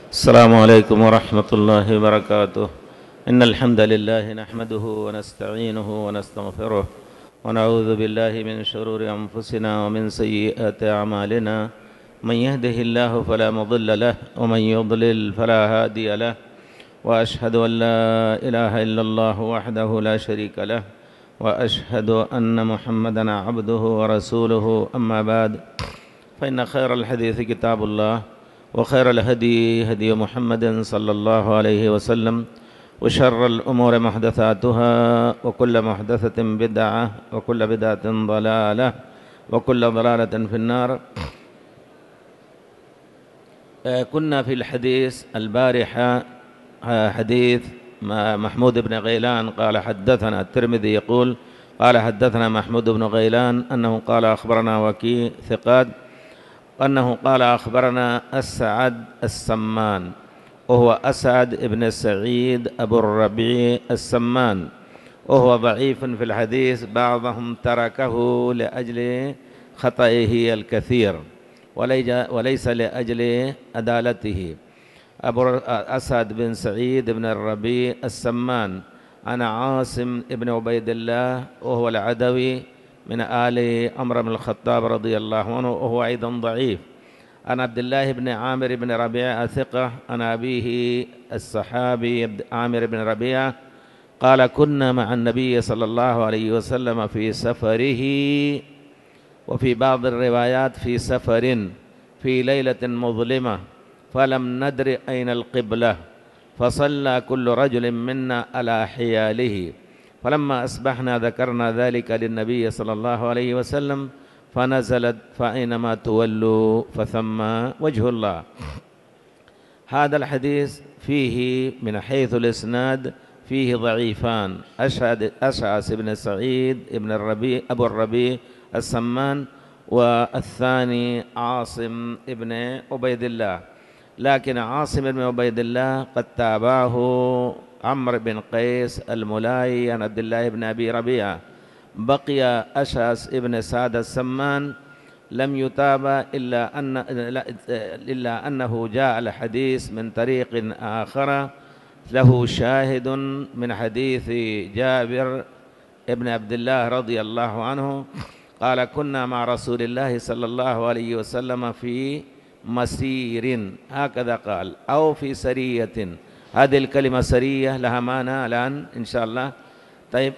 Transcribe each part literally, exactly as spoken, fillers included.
السلام عليكم ورحمة الله وبركاته. إن الحمد لله نحمده ونستعينه ونستغفره ونعوذ بالله من شرور أنفسنا ومن سيئات أعمالنا. من يهده الله فلا مضل له ومن يضلل فلا هادي له، وأشهد أن لا إله إلا الله وحده لا شريك له، وأشهد أن محمدًا عبده ورسوله. أما بعد، فإن خير الحديث كتاب الله، وخير الهدي هدي محمد صلى الله عليه وسلم، وشر الأمور محدثاتها، وكل محدثة بدعة، وكل بدعة ضلالة، وكل ضلالة في النار. كنا في الحديث البارحة حديث محمود بن غيلان قال حدثنا الترمذي يقول قال حدثنا محمود بن غيلان أنه قال أخبرنا وكيع ثقات أنه قال أخبرنا أسعد السمان، وهو أسعد بن سعيد أبو الربيع السمان، وهو ضعيف في الحديث، بعضهم تركه لأجل خطئه الكثير وليس لأجل عدالته. أبو أسعد بن سعيد بن الربيع السمان أنا عاصم بن عبيد الله، وهو العدوي من آل عمر بن الخطاب رضي الله عنه، وهو أيضا ضعيف. عن عبد الله بن عامر بن ربيعة ثقة عن أبيه الصحابي عامر بن ربيعة قال كنا مع النبي صلى الله عليه وسلم في سفره، وفي بعض الروايات في سفر في ليلة مظلمة، فلم ندر أين القبلة، فصلى كل رجل منا على حياله، فلما أصبحنا ذكرنا ذلك للنبي صلى الله عليه وسلم، فنزلت فأينما تولوا فثم وجه الله. هذا الحديث فيه من حيث الإسناد فيه ضعيفان، أشعث بن سعيد بن الربيع أبو الربيع السمان، والثاني عاصم بن عبيد الله، لكن عاصم بن عبيد الله قد تابعه عمرو بن قيس الملاي عن عبد الله بن أبي ربيعة. بقي أشعث بن سعد السمان لم يتابع إلا أن إلا أنه جاء الحديث من طريق آخر له شاهد من حديث جابر بن عبد الله رضي الله عنه قال كنا مع رسول الله صلى الله عليه وسلم في مسير، هكذا قال، أو في سرية. هذه الكلمة سرية لها معنى الآن إن شاء الله. طيب.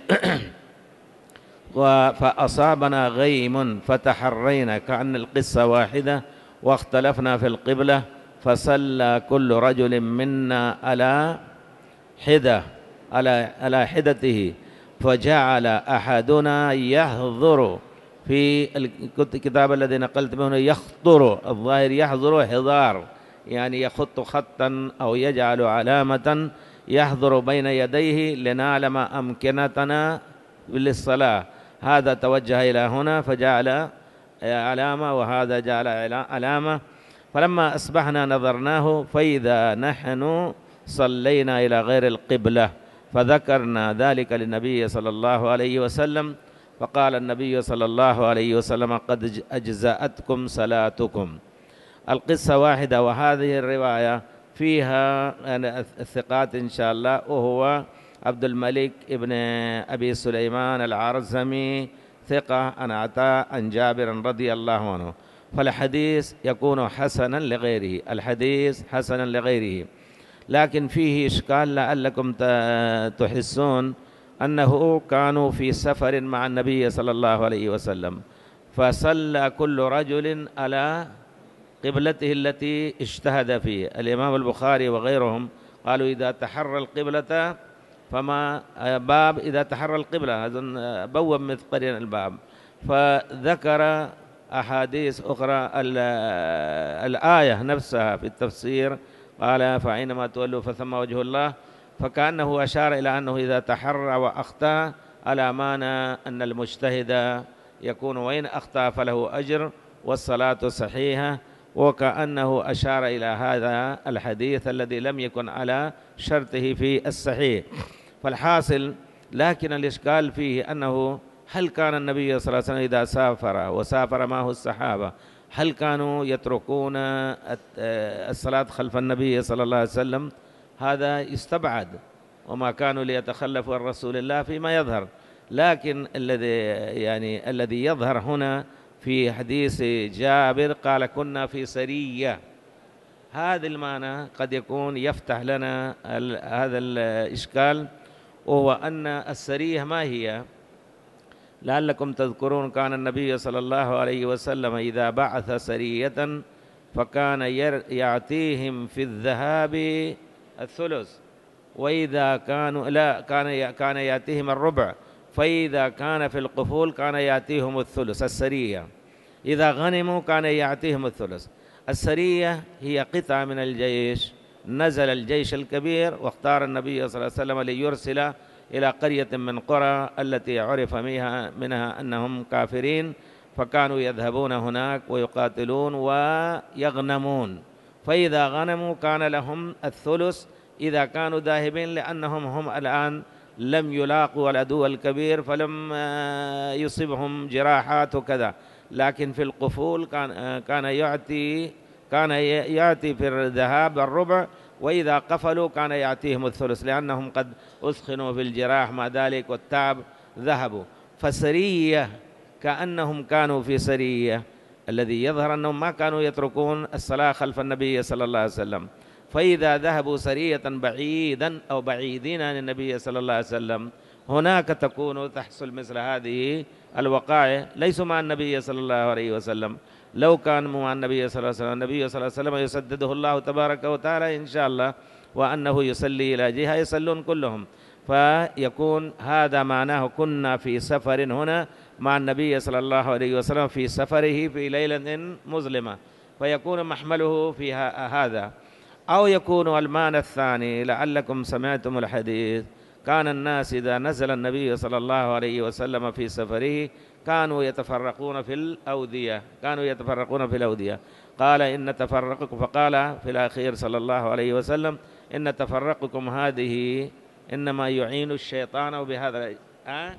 فأصابنا غيم فتحرينا كأن القصة واحدة، واختلفنا في القبلة، فصلى كل رجل منا على حدة على على حدته، فجعل أحدنا يحضر في الكتاب الذي نقلت منه يخطر، الظاهر يحضر حضار، يعني يخط خطا أو يجعل علامة يحضر بين يديه لنعلم أمكنتنا للصلاة. هذا توجه إلى هنا فجعل علامة، وهذا جعل علامة، فلما أصبحنا نظرناه فإذا نحن صلينا إلى غير القبلة، فذكرنا ذلك للنبي صلى الله عليه وسلم، فقال النبي صلى الله عليه وسلم قد أجزأتكم صلاتكم. القصة واحدة، وهذه الرواية فيها الثقات إن شاء الله، وهو عبد الملك ابن أبي سليمان العرزمي ثقة عن عطاء عن جابر رضي الله عنه، فالحديث يكون حسنا لغيره، الحديث حسنا لغيره. لكن فيه إشكال لعلكم تحسون أنه كانوا في سفر مع النبي صلى الله عليه وسلم، فصلى كل رجل على قبلته التي اجتهد فيه. الإمام البخاري وغيرهم قالوا إذا تحرى القبلة فما باب إذا تحرى القبلة، أظن بوب مثقرين الباب، فذكر أحاديث أخرى الآية نفسها في التفسير قال فأينما تولوا فثم وجه الله، فكأنه أشار إلى أنه إذا تحرى وأخطأ على معنى أن المجتهد يكون وإن أخطأ فله أجر والصلاة صحيحة، وكأنه أشار إلى هذا الحديث الذي لم يكن على شرطه في الصحيح. فالحاصل، لكن الإشكال فيه أنه هل كان النبي صلى الله عليه وسلم إذا سافر وسافر معه الصحابة هل كانوا يتركون الصلاة خلف النبي صلى الله عليه وسلم؟ هذا يستبعد، وما كانوا ليتخلفوا عن رسول الله فيما يظهر. لكن الذي يعني الذي يظهر هنا في حديث جابر قال كنا في سرية، هذا المعنى قد يكون يفتح لنا هذا الإشكال، وهو أن السرية ما هي؟ لعلكم تذكرون كان النبي صلى الله عليه وسلم إذا بعث سرية فكان يعطيهم في الذهاب الثلث، وإذا كانوا لا كان كان يأتيهم الربع، فإذا كان في القفول كان يأتيهم الثلث. السرية إذا غنموا كان يأتيهم الثلث. السرية هي قطعة من الجيش، نزل الجيش الكبير واختار النبي صلى الله عليه وسلم ليرسل إلى قرية من قرى التي عرف منها, منها أنهم كافرين، فكانوا يذهبون هناك ويقاتلون ويغنمون، فإذا غنموا كان لهم الثلث إذا كانوا ذاهبين، لأنهم هم الآن لم يلاقوا العدو الكبير فلم يصيبهم جراحات وكذا. لكن في القفول كان كان يعطي كان يأتي في الذهاب الربع، وإذا قفلوا كان يأتيهم الثلث، لأنهم قد أثخنوا في الجراح مع ذلك والتعب ذهبوا. فسرية كأنهم كانوا في سرية، الذي يظهر أنهم ما كانوا يتركون الصلاة خلف النبي صلى الله عليه وسلم. فإذا ذهبوا سرية بعيدا أو بعيدين عن النبي صلى الله عليه وسلم، هناك تكون تحصل مثل هذه الوقائع. ليسوا مع النبي صلى الله عليه وسلم، لو كان مع النبي صلى الله عليه وسلم النبي صلى الله عليه وسلم يسدده الله تبارك وتعالى إن شاء الله، وأنه يصلي إلى جهة يصلون كلهم. فيكون هذا معناه كنا في سفر هنا مع النبي صلى الله عليه وسلم في سفره في ليلة مظلمة، فيكون محمله في هذا. أو يكون المعنى الثاني، لعلكم سمعتم الحديث، كان الناس إذا نزل النبي صلى الله عليه وسلم في سفره كانوا يتفرقون في الأودية كانوا يتفرقون في الأودية قال إن تفرقكم، فقال في الأخير صلى الله عليه وسلم إن تفرقكم هذه إنما يعين الشيطان. وبهذا أه؟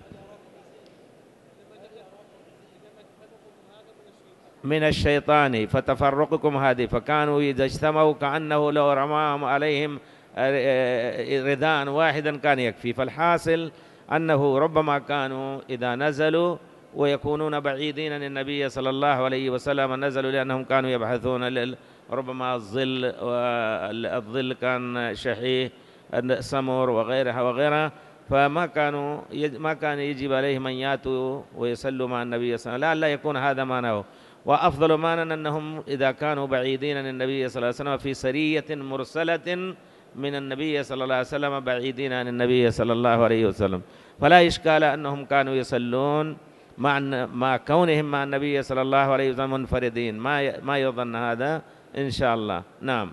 من الشيطان، فتفرقكم هذه، فكانوا إذا اجتمعوا كأنه لو رماهم عليهم رداء واحدا كان يكفي. فالحاصل أنه ربما كانوا إذا نزلوا ويكونون بعيدين عن النبي صلى الله عليه وسلم نزلوا لأنهم كانوا يبحثون ربما الظل، والظل كان شحيح سمر وغيرها وغيرها، فما كانوا ما كان يجب عليهم أن يأتوا ويصلوا مع النبي صلى الله عليه وسلم. لا يكون هذا معناه. وأفضل معنى أنهم إذا كانوا بعيدين عن النبي صلى الله عليه وسلم في سرية مرسلة من النبي صلى الله عليه وسلم بعيدين عن النبي صلى الله عليه وسلم، فلا إشكال أنهم كانوا يصلون مع مع كونهم مع النبي صلى الله عليه وسلم منفردين، ما ما يظن هذا إن شاء الله. نعم.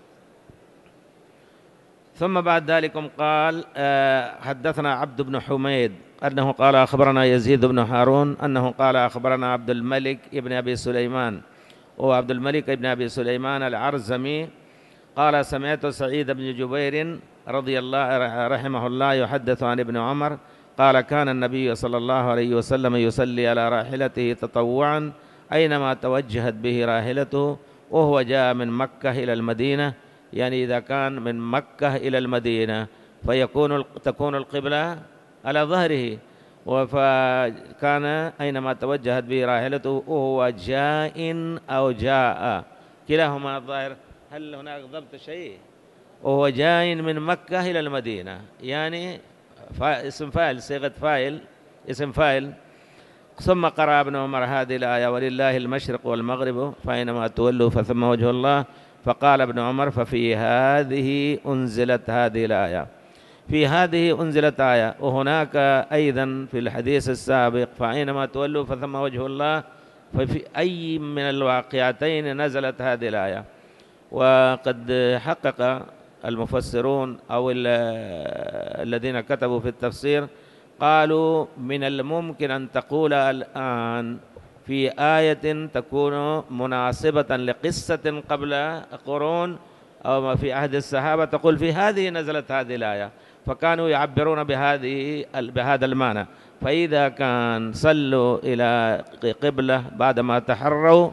ثم بعد ذلك قال حدثنا عبد بن حميد أنه قال أخبرنا يزيد بن هارون أنه قال أخبرنا عبد الملك ابن أبي سليمان، وعبد الملك ابن أبي سليمان العرزمي قال سمعت سعيد بن جبير رضي الله رحمه الله يحدث عن ابن عمر قال كان النبي صلى الله عليه وسلم يصلي على راحلته تطوعا أينما توجهت به راحلته، وهو جاء من مكة إلى المدينة، يعني إذا كان من مكة إلى المدينة فيكون تكون القبلة على ظهره، فكان أينما توجهت به راحلته وهو جاء أو جاء كلاهما الظاهر. هل هناك ضبط شيء؟ وهو جاء من مكة إلى المدينة، يعني اسم فاعل، صيغة فاعل، اسم فاعل. ثم قرأ ابن عمر هذه الآية ولله المشرق والمغرب فأينما تولوا فثم وجه الله. فقال ابن عمر ففي هذه أنزلت هذه الآية، في هذه أنزلت آية. وهناك أيضا في الحديث السابق فأينما تولوا فثم وجه الله، ففي أي من الواقعتين نزلت هذه الآية. وقد حقق المفسرون أو الذين كتبوا في التفسير قالوا من الممكن أن تقول الآن في آية تكون مناسبة لقصة قبل قرون أو في عهد الصحابة، تقول في هذه نزلت هذه الآية، فكانوا يعبرون بهذه بهذا المعنى. فإذا كان صلوا إلى قبلة بعدما تحروا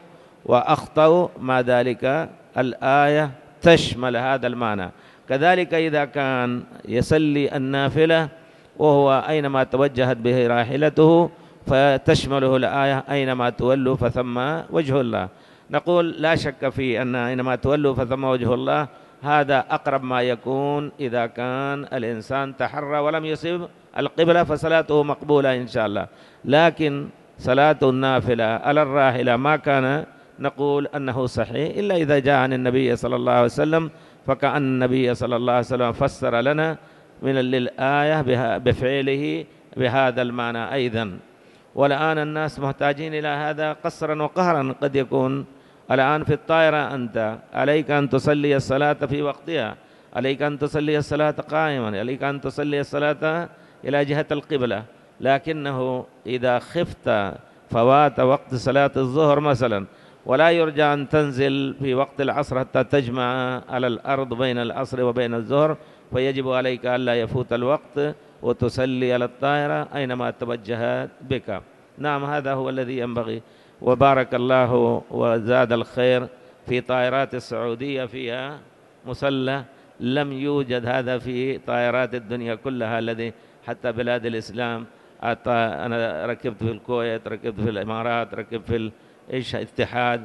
وأخطأوا، ما ذلك الآية تشمل هذا المعنى. كذلك إذا كان يصلي النافلة وهو أينما توجهت به راحلته فتشمله الآية أينما تولوا فثم وجه الله. نقول لا شك في أن أينما تولوا فثم وجه الله هذا أقرب ما يكون إذا كان الإنسان تحرى ولم يصب القبلة فصلاته مقبولة إن شاء الله. لكن صلاة النافلة على الراحلة ما كان نقول أنه صحيح إلا إذا جاء عن النبي صلى الله عليه وسلم، فكأن النبي صلى الله عليه وسلم فسر لنا من الآية بفعله بهذا المعنى أيضا. والآن الناس محتاجين إلى هذا قصرا وقهرا. قد يكون الآن في الطائرة أنت عليك أن تصلي الصلاة في وقتها، عليك أن تصلي الصلاة قائما، عليك أن تصلي الصلاة إلى جهة القبلة، لكنه إذا خفت فوات وقت صلاة الظهر مثلا ولا يرجى أن تنزل في وقت العصر حتى تجمع على الأرض بين العصر وبين الظهر، فيجب عليك ألا يفوت الوقت وتصلي على الطائرة أينما توجهت بك. نعم، هذا هو الذي ينبغي. وبارك الله وزاد الخير في طائرات السعودية فيها مصلى، لم يوجد هذا في طائرات الدنيا كلها الذي حتى بلاد الإسلام. أنا ركبت في الكويت، ركبت في الإمارات، ركبت في إيش الاتحاد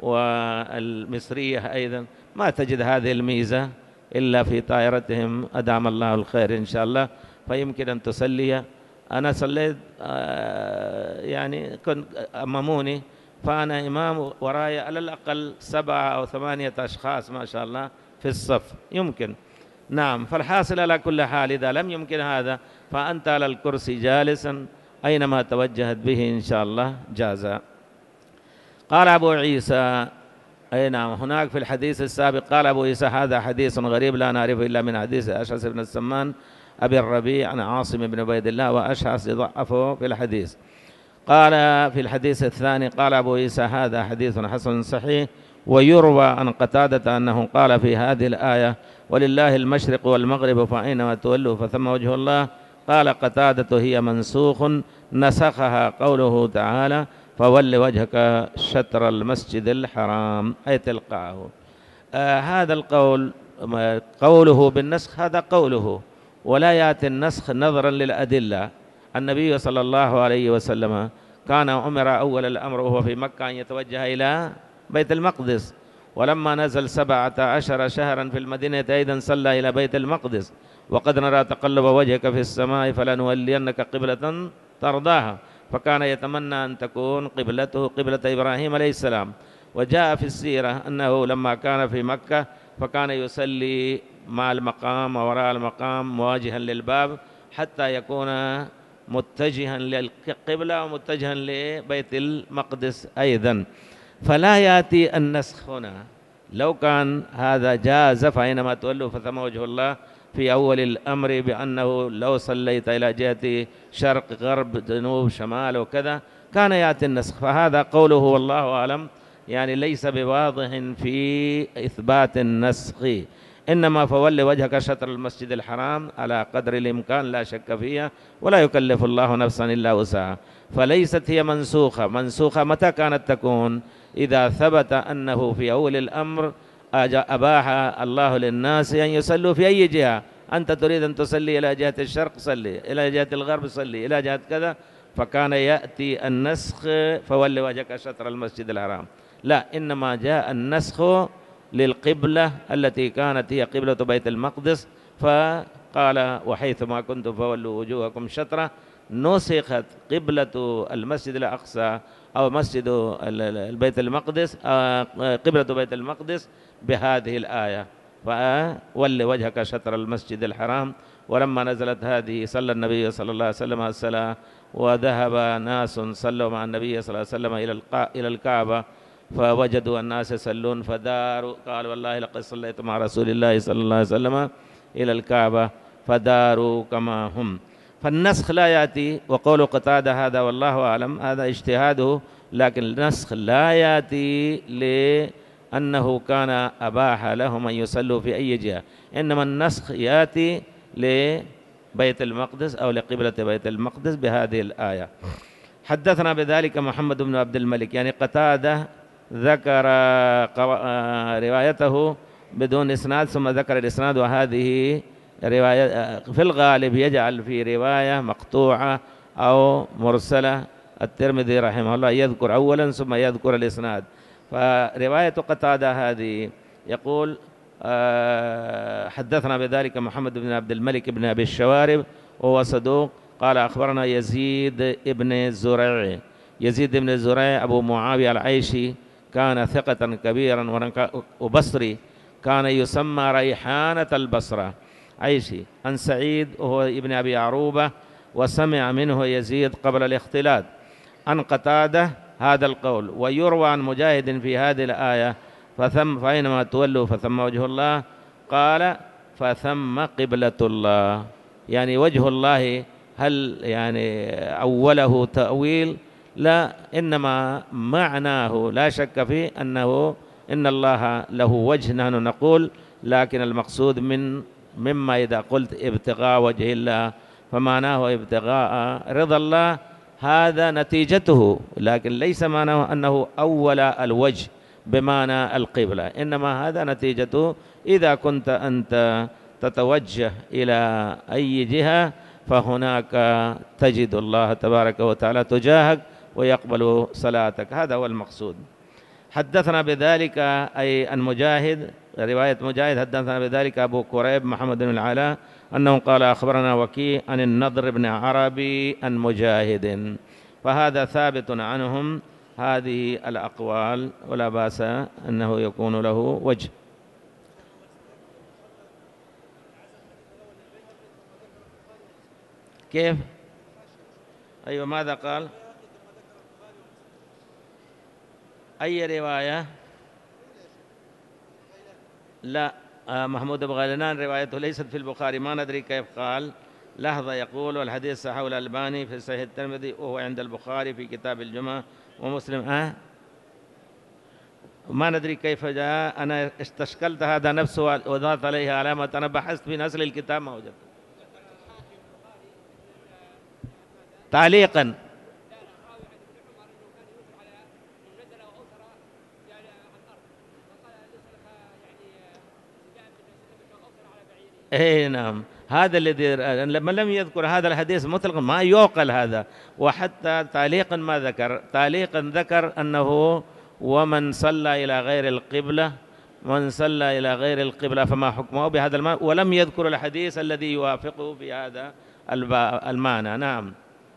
والمصرية أيضا، ما تجد هذه الميزة إلا في طائرتهم أدام الله الخير إن شاء الله. فيمكن أن تصلي. أنا صليت يعني كنت أماموني فأنا إمام وراي على الأقل سبعة أو ثمانية أشخاص ما شاء الله في الصف يمكن. نعم، فالحاصل على كل حال إذا لم يمكن هذا فأنت على الكرسي جالسا أينما توجهت به إن شاء الله جازا. قال أبو عيسى، أي نعم، هناك في الحديث السابق قال أبو عيسى هذا حديث غريب لا نعرفه إلا من حديث أشعث بن السمان أبي الربيع عن عاصم بن عبيد الله، وأشعث ضعفه في الحديث. قال في الحديث الثاني قال أبو عيسى هذا حديث حسن صحيح. ويروى عن قتادة أنه قال في هذه الآية ولله المشرق والمغرب فأينما تولوا فثم وجه الله. قال قتادة هي منسوخ نسخها قوله تعالى فول وجهك شطر المسجد الحرام أي تلقاه. آه هذا القول قوله بالنسخ هذا قوله، ولا يأتي النسخ نظرا للأدلة. النبي صلى الله عليه وسلم كان أمر أول الأمر وهو في مكة أن يتوجه إلى بيت المقدس، ولما نزل سبعة عشر شهرا في المدينة أيضا صلى إلى بيت المقدس. وقد نرى تقلب وجهك في السماء فلنولينك قبلة ترضاها، فكان يتمنى أن تكون قبلته قبلة إبراهيم عليه السلام. وجاء في السيرة أنه لما كان في مكة فكان يصلي مع المقام ووراء المقام مواجها للباب حتى يكون متجها للقبلة ومتجها لبيت المقدس أيضا. فلا يأتي النسخ هنا. لو كان هذا جاز فأينما تولوا فثم وجه الله في أول الأمر بأنه لو صليت إلى جهة شرق غرب جنوب شمال وكذا كان يأتي النسخ. فهذا قوله والله أعلم يعني ليس بواضح في إثبات النسخ، إنما فول وجهك شطر المسجد الحرام على قدر الإمكان لا شك فيها، ولا يكلف الله نفسا إلا وسعها. فليست هي منسوخة. منسوخة متى كانت تكون؟ إذا ثبت أنه في أول الأمر أباح الله للناس أن يصلوا في أي جهة. أنت تريد أن تصلي إلى جهة الشرق صلي، إلى جهة الغرب صلي، إلى جهة كذا، فكان يأتي النسخ فول وجهك شطر المسجد الحرام. لا، إنما جاء النسخ للقبلة التي كانت هي قبلة بيت المقدس، فقال وحيثما كنتم فولوا وجوهكم شطرة. نسخت قبلة المسجد الأقصى أو مسجد البيت المقدس قبلة بيت المقدس بهذه الآية فول وجهك شطر المسجد الحرام. ولما نزلت هذه صلى النبي صلى الله عليه وسلم الصلاة، وذهب ناس صلوا مع النبي صلى الله عليه وسلم إلى الكعبة فوجدوا الناس يصلون فداروا، قال والله لقد صليت مع رسول الله صلى الله عليه وسلم إلى الكعبة فداروا كما هم. فالنسخ لا يأتي. وقول قتادة هذا والله أعلم هذا اجتهاده، لكن النسخ لا يأتي لأنه كان أباح لهم أن يصلوا في أي جهة، إنما النسخ يأتي لبيت المقدس أو لقبلة بيت المقدس بهذه الآية. حدثنا بذلك محمد بن عبد الملك، يعني قتادة ذكر روايته بدون إسناد ثم ذكر الإسناد، وهذه رواية في الغالب يجعل في رواية مقطوعة أو مرسلة. الترمذي رحمه الله يذكر أولا ثم يذكر الإسناد. فرواية قتادة هذه يقول حدثنا بذلك محمد بن عبد الملك بن أبي الشوارب وهو صدوق، قال أخبرنا يزيد بن زريع. يزيد بن زريع أبو معاوية العيشي كان ثقة كبيرا وبصري، كان يسمى ريحانة البصرة، عيشي. عن سعيد وهو ابن أبي عروبة، وسمع منه يزيد قبل الاختلاط. عن قتادة هذا القول. ويروى عن مجاهد في هذه الآية فثم فأينما تولوا فثم وجه الله، قال فثم قبلة الله، يعني وجه الله. هل يعني أوله تأويل؟ لا، إنما معناه لا شك فيه أنه إن الله له وجه نحن نقول، لكن المقصود من مما إذا قلت ابتغاء وجه الله فمعناه ابتغاء رضا الله، هذا نتيجته، لكن ليس معناه أنه أول الوجه بمعنى القبلة، إنما هذا نتيجته. إذا كنت أنت تتوجه إلى أي جهة فهناك تجد الله تبارك وتعالى تجاهك ويقبل صلاتك، هذا هو المقصود. حدثنا بذلك أي أن مجاهد، رواية مجاهد حدثنا بذلك أبو كريب محمد بن العلاء أنه قال أخبرنا وكيع عن النضر بن عربي عن مجاهد، فهذا ثابت عنهم هذه الأقوال، ولا بأس أنه يكون له وجه. كيف؟ أيوة، ماذا قال؟ أي رواية؟ لا، محمود بن غيلان روايته ليست في البخاري، ما ندري كيف قال. لحظة، يقول والحديث صححه الألباني في صحيح الترمذي وهو عند البخاري في كتاب الجمعة ومسلم. أه ما ندري كيف جاء، أنا استشكلت هذا نفسه وضعت عليه علامة، أنا بحثت في نسل الكتاب ما وجدت تعليقا. اي نعم، هذا الذي لما لم يذكر هذا الحديث مطلقا ما يعقل هذا. وحتى تعليقا ما ذكر، تعليقا ذكر أنه ومن صلى إلى غير القبلة، من صلى إلى غير القبلة فما حكمه بهذا المعنى، ولم يذكر الحديث الذي يوافقه في هذا المعنى. نعم،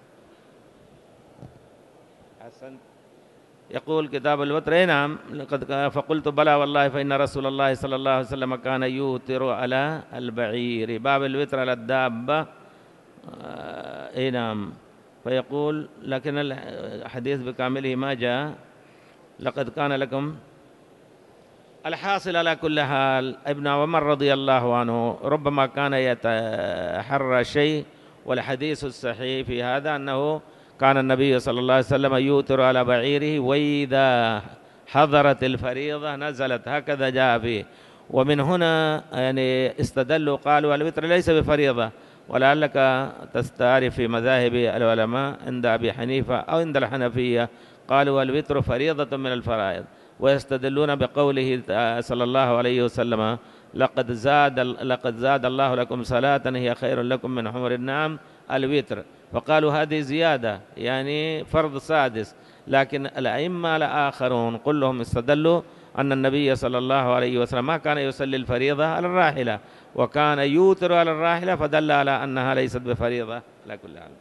حسن. يقول كتاب الوتر، اي نعم، لقد فقلت بلى والله فإن رسول الله صلى الله عليه وسلم كان يوتر على البعير، باب الوتر على الدابة. اي نعم. فيقول لكن الحديث بكامله ما جاء. لقد كان لكم الحاصل على كل حال. ابن عمر رضي الله عنه ربما كان يتحرى شيء، والحديث الصحيح في هذا أنه كان النبي صلى الله عليه وسلم يوتر على بعيره وإذا حضرت الفريضة نزلت، هكذا جاء فيه. ومن هنا يعني استدلوا قالوا الوتر ليس بفريضة، ولعلك تستعرف في مذاهب العلماء عند أبي حنيفة أو عند الحنفية قالوا الوتر فريضة من الفرائض، ويستدلون بقوله صلى الله عليه وسلم لقد زاد لقد زاد الله لكم صلاة هي خير لكم من حمر النعم الوتر، فقالوا هذه زيادة يعني فرض سادس. لكن الأئمة الآخرون كلهم استدلوا أن النبي صلى الله عليه وسلم ما كان يصلي الفريضة على الراحلة، وكان يوتر على الراحلة، فدل على أنها ليست بفريضة على كل حال.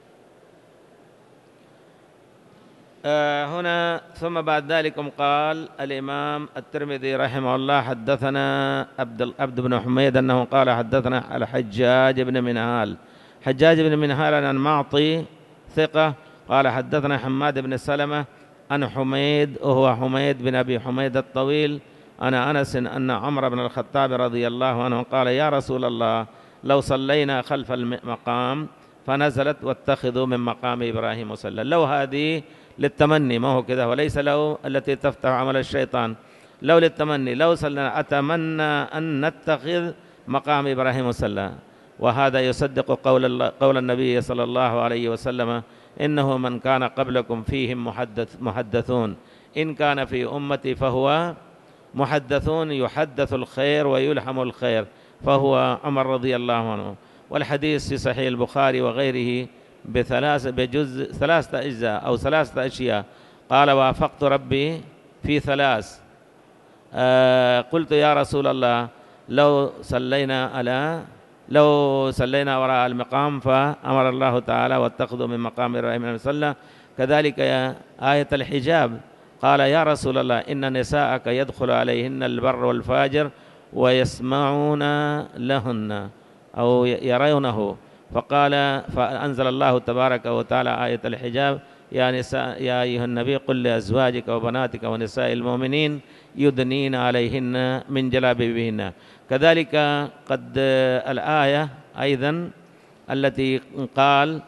آه هنا ثم بعد ذلك قال الإمام الترمذي رحمه الله حدثنا عبد عبد بن حميد أنه قال حدثنا الحجاج بن منهال. حجاج بن منهال عن معطي ثقة قال حدثنا حماد بن سلمة عن حميد وهو حميد بن أبي حميد الطويل أنا أنس أن عمر بن الخطاب رضي الله عنه قال يا رسول الله لو صلينا خلف المقام فنزلت واتخذوا من مقام إبراهيم مصلى. لو هذه للتمني ما هو كذا، وليس لو التي تفتح عمل الشيطان، لو للتمني، لو صلينا أتمنى أن نتخذ مقام إبراهيم مصلى. وهذا يصدق قول, قول النبي صلى الله عليه وسلم إنه من كان قبلكم فيهم محدث محدثون، إن كان في أمتي فهو محدثون يحدث الخير ويلهم الخير، فهو عمر رضي الله عنه. والحديث في صحيح البخاري وغيره بثلاث بجزء ثلاثة أجزاء أو ثلاثة أشياء. قال: وافقت ربي في ثلاث. آه قلت يا رسول الله لو صلينا على لو صلينا وراء المقام، فأمر الله تعالى: واتخذوا من مقام إبراهيم مصلى. كذلك يا آية الحجاب، قال: يا رسول الله إن نساءك يدخل عليهن البر والفاجر ويسمعون لهن أو يرونه. فقال فأنزل الله تبارك وتعالى آية الحجاب: يا نساء يا أيها النبي قل لأزواجك وبناتك ونساء المؤمنين يدنين عليهن من جلابيبهن. كذلك قد الآية أيضا التي قال: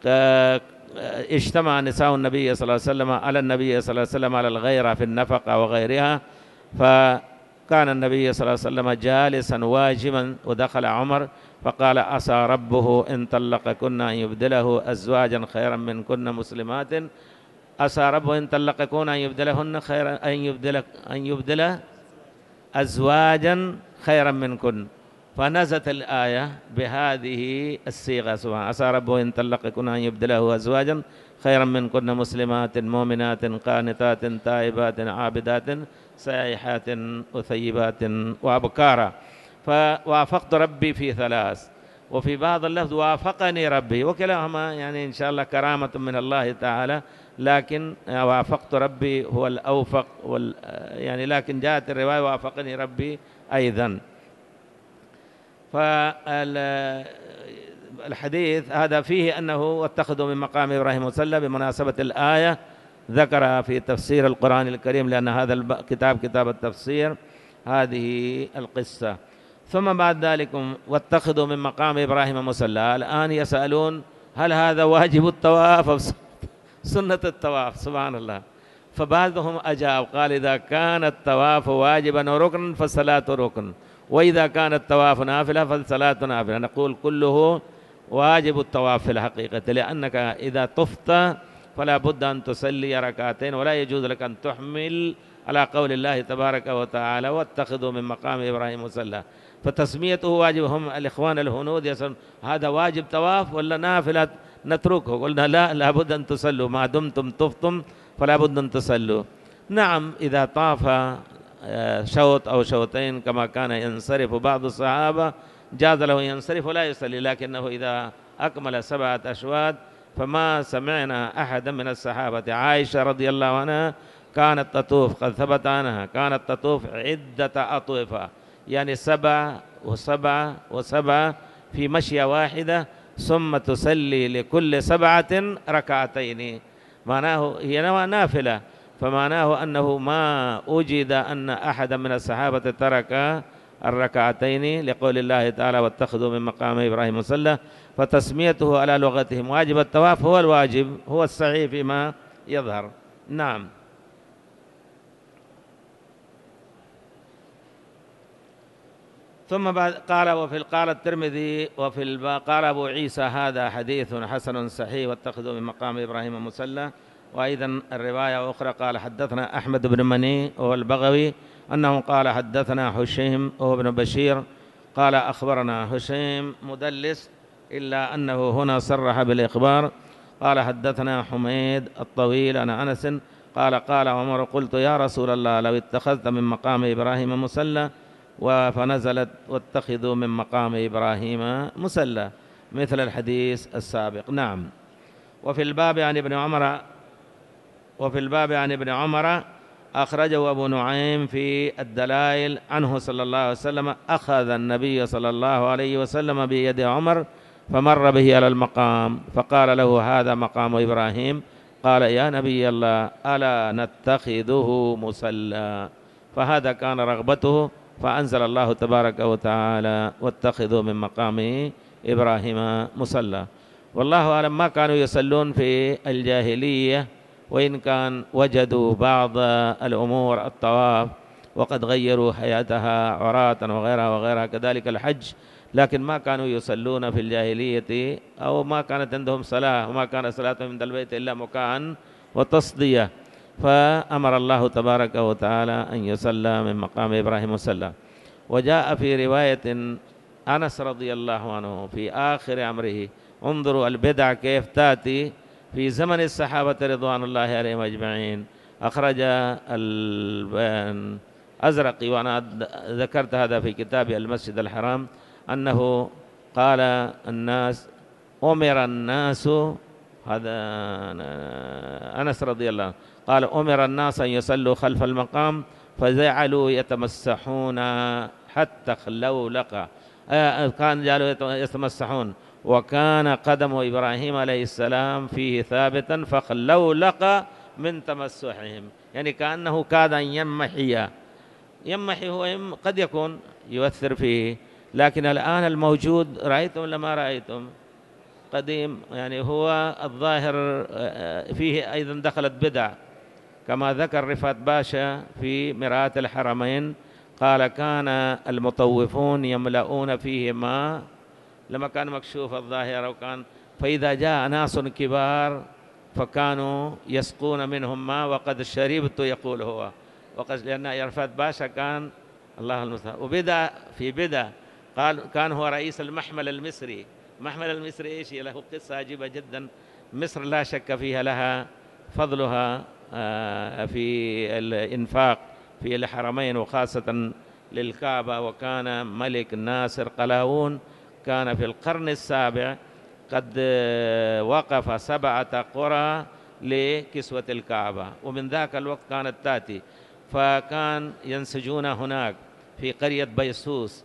اجتمع نساء النبي صلى الله عليه وسلم على النبي صلى الله عليه وسلم على الغيرة في النفقة وغيرها، فكان النبي صلى الله عليه وسلم جالسا واجبا، ودخل عمر فقال: عسى ربه إن طلقكن أن يبدله أزواجا خيرا منكن مسلمات عسى ربه إن طلقكن أن يبدلهن خيرا أن يبدل أن يبدل أزواجا خيرا منكن. فنزلت الآية بهذه الصيغة: سبحان عسى ربه إن طلقكن أن يبدله أزواجا خيرا منكن مسلمات مؤمنات قانتات تائبات عابدات سائحات وثيبات وأبكارا. فوافقت ربي في ثلاث، وفي بعض اللفظ وافقني ربي، وكلاهما يعني إن شاء الله كرامة من الله تعالى، لكن وافقت ربي هو الأوفق وال يعني لكن جاءت الرواية وافقني ربي أيضا. فالحديث هذا فيه أنه واتخذوا من مقام إبراهيم مصلى بمناسبة الآية ذكر في تفسير القرآن الكريم، لأن هذا الكتاب كتاب التفسير هذه القصة. ثم بعد ذلك واتخذوا من مقام إبراهيم مصلى. الآن يسألون هل هذا واجب الطواف أو سنة الطواف؟ سبحان الله. فبعضهم أجاب قال: إذا كان الطواف واجبا وركن فالصلاة ركن، وإذا كان الطواف نافلة فالصلاة نافلة. نقول كله واجب الطواف في الحقيقة، لأنك إذا طفت فلا بد أن تصلي ركعتين، ولا يجوز لك أن تحمل على قول الله تبارك وتعالى: واتخذوا من مقام إبراهيم مصلى. فتسميته واجب. هم الإخوان الهنود يسألون هذا واجب طواف ولا نافلة نتركه؟ قلنا لا، لابد أن تصلوا ما دمتم طفتم، فلا بد أن تصلوا. نعم، إذا طاف شوط أو شوطين كما كان ينصرف بعض الصحابة جاز له ينصرف ولا يصلي، لكنه إذا أكمل سبعة أشواط فما سمعنا أحدا من الصحابة. عائشة رضي الله عنها كانت تطوف، قد ثبت عنها كانت تطوف عدة أطوفة، يعني سبع وسبع وسبع في مشية واحدة، ثم تصلي لكل سبعة ركعتين، معناه هي نافلة. فمعناه أنه ما وجد أن أحدا من الصحابة ترك الركعتين، لقول الله تعالى: واتخذوا من مقام إبراهيم مصلى. فتسميته على لغتهم واجب الطواف هو الواجب، هو الصحيح فيما يظهر. نعم. ثم بعد قال وفي قال الترمذي وفي قال أبو عيسى: هذا حديث حسن صحيح، واتخذوا من مقام إبراهيم مصلى. وأيضا الرواية أخرى قال: حدثنا أحمد بن مني وهو البغوي أنه قال: حدثنا هشيم وهو ابن بشير قال: أخبرنا هشيم مدلس، إلا أنه هنا صرح بالإخبار. قال: حدثنا حميد الطويل عن أنس قال: قال عمر: قلت يا رسول الله لو اتخذت من مقام إبراهيم مصلى، فنزلت: واتخذوا من مقام إبراهيم مصلى، مثل الحديث السابق. نعم. وفي الباب عن ابن عمر وفي الباب عن ابن عمر أخرجه أبو نعيم في الدلائل عنه صلى الله عليه وسلم: أخذ النبي صلى الله عليه وسلم بيد عمر فمر به على المقام، فقال له: هذا مقام إبراهيم. قال: يا نبي الله، ألا نتخذه مصلى؟ فهذا كان رغبته، فأنزل الله تبارك وتعالى: واتخذوا من مقام إبراهيم مصلى. والله أعلم ما كانوا يصلون في الجاهلية، وإن كان وجدوا بعض الأمور الطواف، وقد غيروا حياتها عراة وغيرها وغيرها. كذلك الحج، لكن ما كانوا يصلون في الجاهلية، أو ما كانت عندهم صلاة، وما كان صلاتهم عند البيت إلا مكاء وتصدية. فأمر الله تبارك وتعالى أن يصلى من مقام إبراهيم مصلى. وجاء في رواية أنس رضي الله عنه في آخر أمره، انظروا البدع كيف تأتي في زمن الصحابة رضوان الله عليهم أجمعين. أخرج الأزرقي، وأنا ذكرت هذا في كتاب المسجد الحرام، أنه قال الناس أمر الناس، هذا أنس رضي الله عنه قال أمر الناس أن يصلوا خلف المقام فجعلوا يتمسحون حتى خلولق، كان جعلوا يتمسحون، وكان قدم إبراهيم عليه السلام فيه ثابتا فخلولق من تمسحهم، يعني كأنه كاد أن يمحي. يمحي هو قد يكون يؤثر فيه، لكن الآن الموجود رأيتم لما رأيتم قديم، يعني هو الظاهر فيه أيضا دخلت بدع، كما ذكر رفعت باشا في مرآة الحرمين قال كان المطوفون يملؤون فيه ماء لما كان مكشوف الظاهر، وكان فإذا جاء ناس كبار فكانوا يسقون منهم ماء وقد شربت يقول هو، وقد لأن رفعت باشا كان الله المستعان. وبدأ في بدأ قال كان هو رئيس المحمل المصري. محمل المصري ايش له قصة عجيبة جدا، مصر لا شك فيها لها فضلها في الإنفاق في الحرمين وخاصة للكعبة. وكان ملك ناصر قلاوون كان في القرن السابع قد وقف سبعة قرى لكسوة الكعبة، ومن ذاك الوقت كانت تأتي، فكان ينسجون هناك في قرية بيسوس،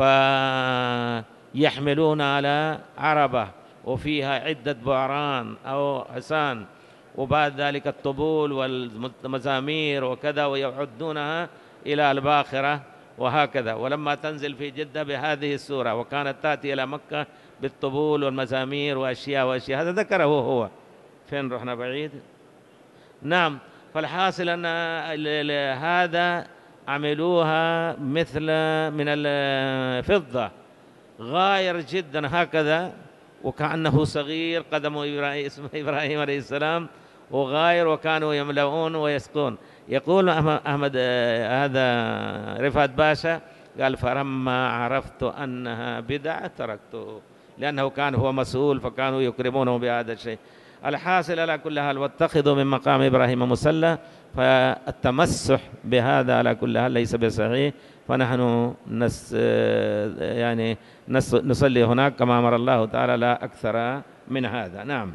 فيحملون على عربة وفيها عدة بعران أو حصان، وبعد ذلك الطبول والمزامير وكذا، ويعدونها إلى الباخرة وهكذا. ولما تنزل في جدة بهذه السورة، وكانت تأتي إلى مكة بالطبول والمزامير وأشياء وأشياء، هذا ذكره هو. فين رحنا بعيد؟ نعم. فالحاصل أن هذا عملوها مثل من الفضة غاير جدا هكذا، وكأنه صغير قدم إبراهيم عليه السلام وغاير، وكانوا يملؤون ويسقون. يقول أحمد هذا رفعت باشا قال فلما عرفت أنها بدعة تركته، لأنه كان هو مسؤول فكانوا يكرمونه بهذا الشيء. الحاصل على كل حال واتخذوا من مقام إبراهيم مصلى، فالتمسح بهذا على كل حال ليس بصحيح، فنحن نس يعني نس نصلي هناك كما أمر الله تعالى لا أكثر من هذا. نعم.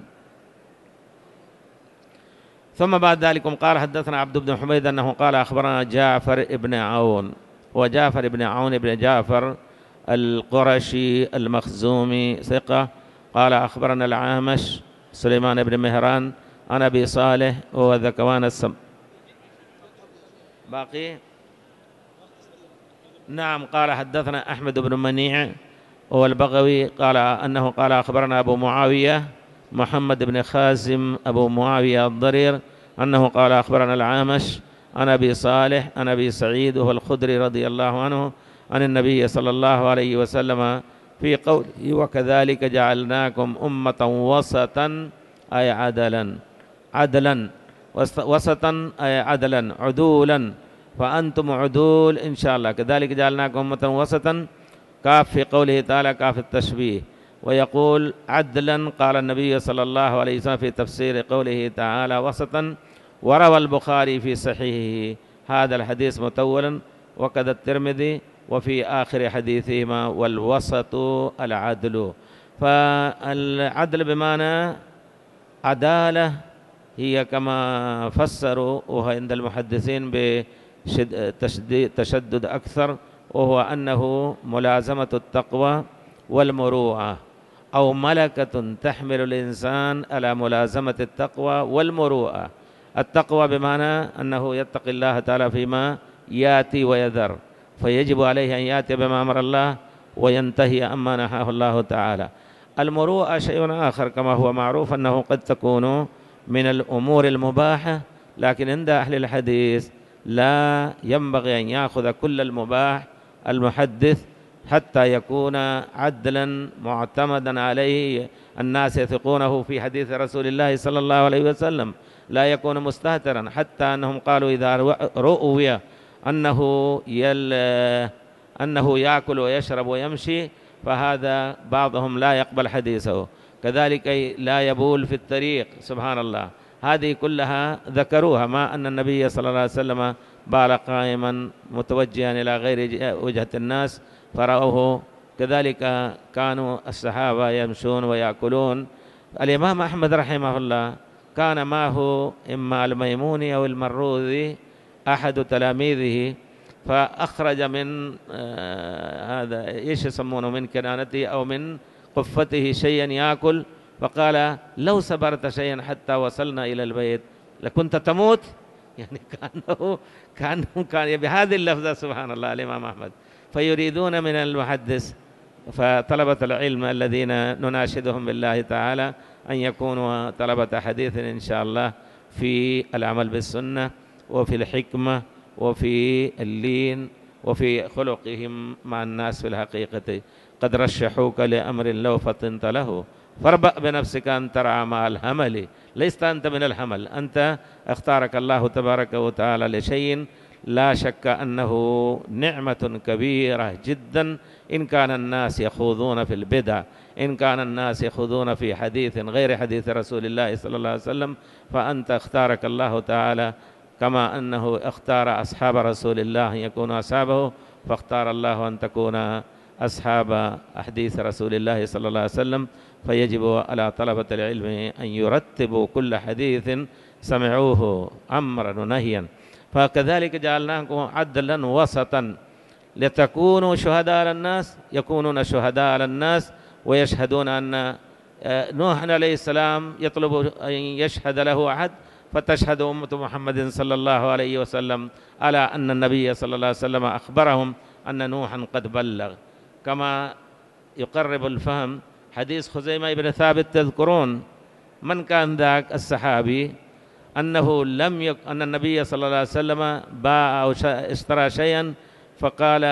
ثم بعد ذلك قال حدثنا عبد بن حميد أنه قال أخبرنا جعفر بن عون، وجعفر بن عون بن جعفر القرشي المخزومي ثقة، قال أخبرنا العامش سليمان بن مهران عن أبي صالح وهو ذكوان السم باقي. نعم. قال حدثنا أحمد بن منيع وهو البغوي قال أنه قال أخبرنا أبو معاوية محمد بن خازم أبو معاوية الضرير أنه قال أخبرنا العامش عن أبي صالح عن أبي سعيد وهو الخدري رضي الله عنه عن النبي صلى الله عليه وسلم في قوله وكذلك جعلناكم أمة وسطا أي عدلا، عدلا وسطا أي عدلا عدولا، فأنتم عدول إن شاء الله. كذلك جعلناكم أمة وسطا كاف في قوله تعالى كاف التشبيه. ويقول عدلا قال النبي صلى الله عليه وسلم في تفسير قوله تعالى وسطا. وروى البخاري في صحيحه هذا الحديث متولا وكذا الترمذي وفي آخر حديثهما والوسط العدل. فالعدل بمعنى عدالة هي كما فسروا وهو عند المحدثين بتشدد أكثر، وهو أنه ملازمة التقوى والمروءة، أو ملكة تحمل الإنسان على ملازمة التقوى والمروءة. التقوى بمعنى أنه يتقي الله تعالى فيما يأتي ويذر، فيجب عليه أن يأتي بما أمر الله وينتهي عما نهاه الله تعالى. المروءة شيء آخر كما هو معروف أنه قد تكون من الأمور المباحة، لكن عند أهل الحديث لا ينبغي أن يأخذ كل المباح المحدث حتى يكون عدلا معتمدا عليه، الناس يثقونه في حديث رسول الله صلى الله عليه وسلم، لا يكون مستهترا، حتى أنهم قالوا إذا رؤي أنه يل أنه يأكل ويشرب ويمشي فهذا بعضهم لا يقبل حديثه، كذلك لا يبول في الطريق، سبحان الله. هذه كلها ذكروها، ما أن النبي صلى الله عليه وسلم بال قائما متوجها إلى غير وجهة الناس فرأوه. كذلك كانوا الصحابة يمشون ويأكلون. الإمام أحمد رحمه الله كان معه إما الميموني أو المروذي أحد تلاميذه، فأخرج من آه هذا إيش يسمونه من كنانته أو من قفته شيئا يأكل، فقال لو صبرت شيئا حتى وصلنا إلى البيت لكنت تموت. يعني كأنه كأنه كان بهذه اللفظة، سبحان الله الإمام أحمد. فيريدون من المحدث، فطلبة العلم الذين نناشدهم بالله تعالى أن يكونوا طلبة حديث إن شاء الله في العمل بالسنة وفي الحكمة وفي اللين وفي خلقهم مع الناس في الحقيقة. قد رشحوك لأمر لو فطنت له فاربأ بنفسك أن ترعى مع الهمل. ليست أنت من الحمل، أنت اختارك الله تبارك وتعالى لشيء لا شك أنه نعمة كبيرة جدا. إن كان الناس يخوضون في البدع، إن كان الناس يخوضون في حديث غير حديث رسول الله صلى الله عليه وسلم، فأنت اختارك الله تعالى كما أنه اختار أصحاب رسول الله أن يكونوا أصحابه، فاختار الله أن تكون أصحاب حديث رسول الله صلى الله عليه وسلم. فيجب على طلبة العلم أن يرتبوا كل حديث سمعوه أمرا ونهيا. فكذلك جعلناكم عدلا وسطا لتكونوا شهداء على الناس، يكونون شهداء على الناس ويشهدون أن نوح عليه السلام يطلب أن يشهد له أحد، فتشهد أمة محمد صلى الله عليه وسلم على أن النبي صلى الله عليه وسلم أخبرهم أن نوحا قد بلغ. كما يقرب الفهم حديث خزيمة بن ثابت، تذكرون من كان ذاك الصحابي أنه لم يك... أن النبي صلى الله عليه وسلم باع أو اشترى شيئا، فقال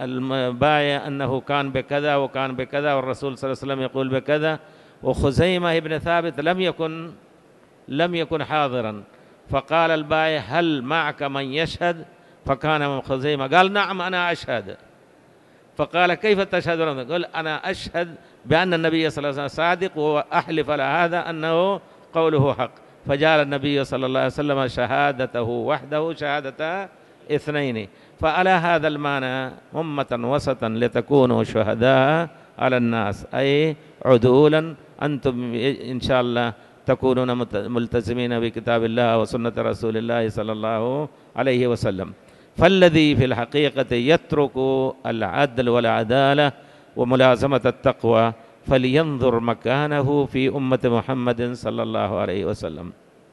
البائع أنه كان بكذا وكان بكذا والرسول صلى الله عليه وسلم يقول بكذا، وخزيمة بن ثابت لم يكن لم يكن حاضرا، فقال البائع هل معك من يشهد؟ فكان خزيمة قال نعم أنا أشهد. فقال كيف تشهد؟ قال أنا أشهد بأن النبي صلى الله عليه وسلم صادق وأحلف على هذا أنه قوله حق. فجعل النبي صلى الله عليه وسلم شهادته وحده شهادة اثنين. فعلى هذا المعنى أمة وسطا لتكونوا شهداء على الناس، أي عدولا أنتم إن شاء الله تكونون ملتزمين بكتاب الله وسنة رسول الله صلى الله عليه وسلم. فالذي في الحقيقة يترك العدل والعدالة وملازمة التقوى فلينظر مكانه في أمة محمد صلى الله عليه وسلم.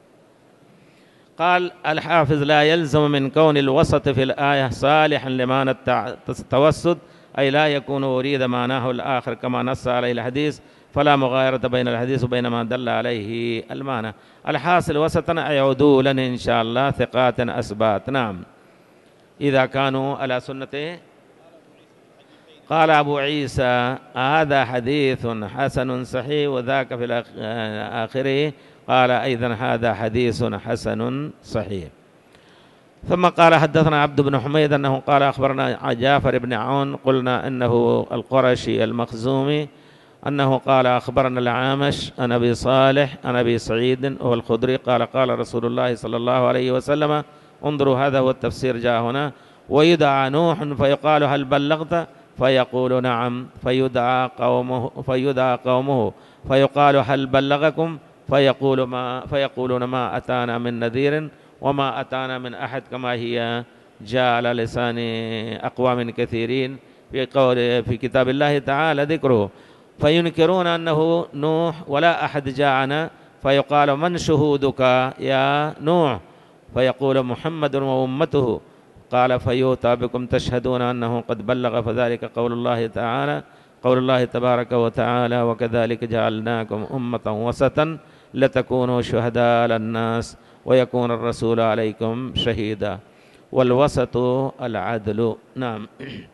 قال الحافظ لا يلزم من كون الوسط في الآية صالحا لمعنى التوسط، أي لا يكون أريد معناه الآخر كما نص عليه الحديث، فلا مغايرة بين الحديث وبين ما دل عليه المعنى. الحاصل وسطا أي عدولا إن شاء الله ثقات أثبات. نعم إذا كانوا على سنته. قال أبو عيسى هذا حديث حسن صحيح، وذاك في آخره قال أيضا هذا حديث حسن صحيح. ثم قال حدثنا عبد بن حميد أنه قال أخبرنا جعفر بن عون قلنا إنه القرشي المخزومي أنه قال أخبرنا العامش عن أبي صالح عن أبي سعيد والخدري قال قال رسول الله صلى الله عليه وسلم انظروا هذا هو التفسير جاء هنا: ويدعى نوح فيقال هل بلغت؟ فيقول نعم، فيدعى قومه فيدعى قومه فيقال هل بلغكم؟ فيقول ما فيقولون ما أتانا من نذير وما أتانا من أحد، كما هي جاء على لسان أقوام كثيرين في قول في كتاب الله تعالى ذكره. فينكرون أنه نوح ولا أحد جاءنا، فيقال من شهودك يا نوح؟ فيقول محمد وأمته. قال فيؤتى بكم تشهدون أنه قد بلغ، فذلك قول الله تعالى قول الله تبارك وتعالى: وكذلك جعلناكم أمة وسطا لتكونوا شهداء على الناس ويكون الرسول عليكم شهيدا. والوسط العدل. نعم.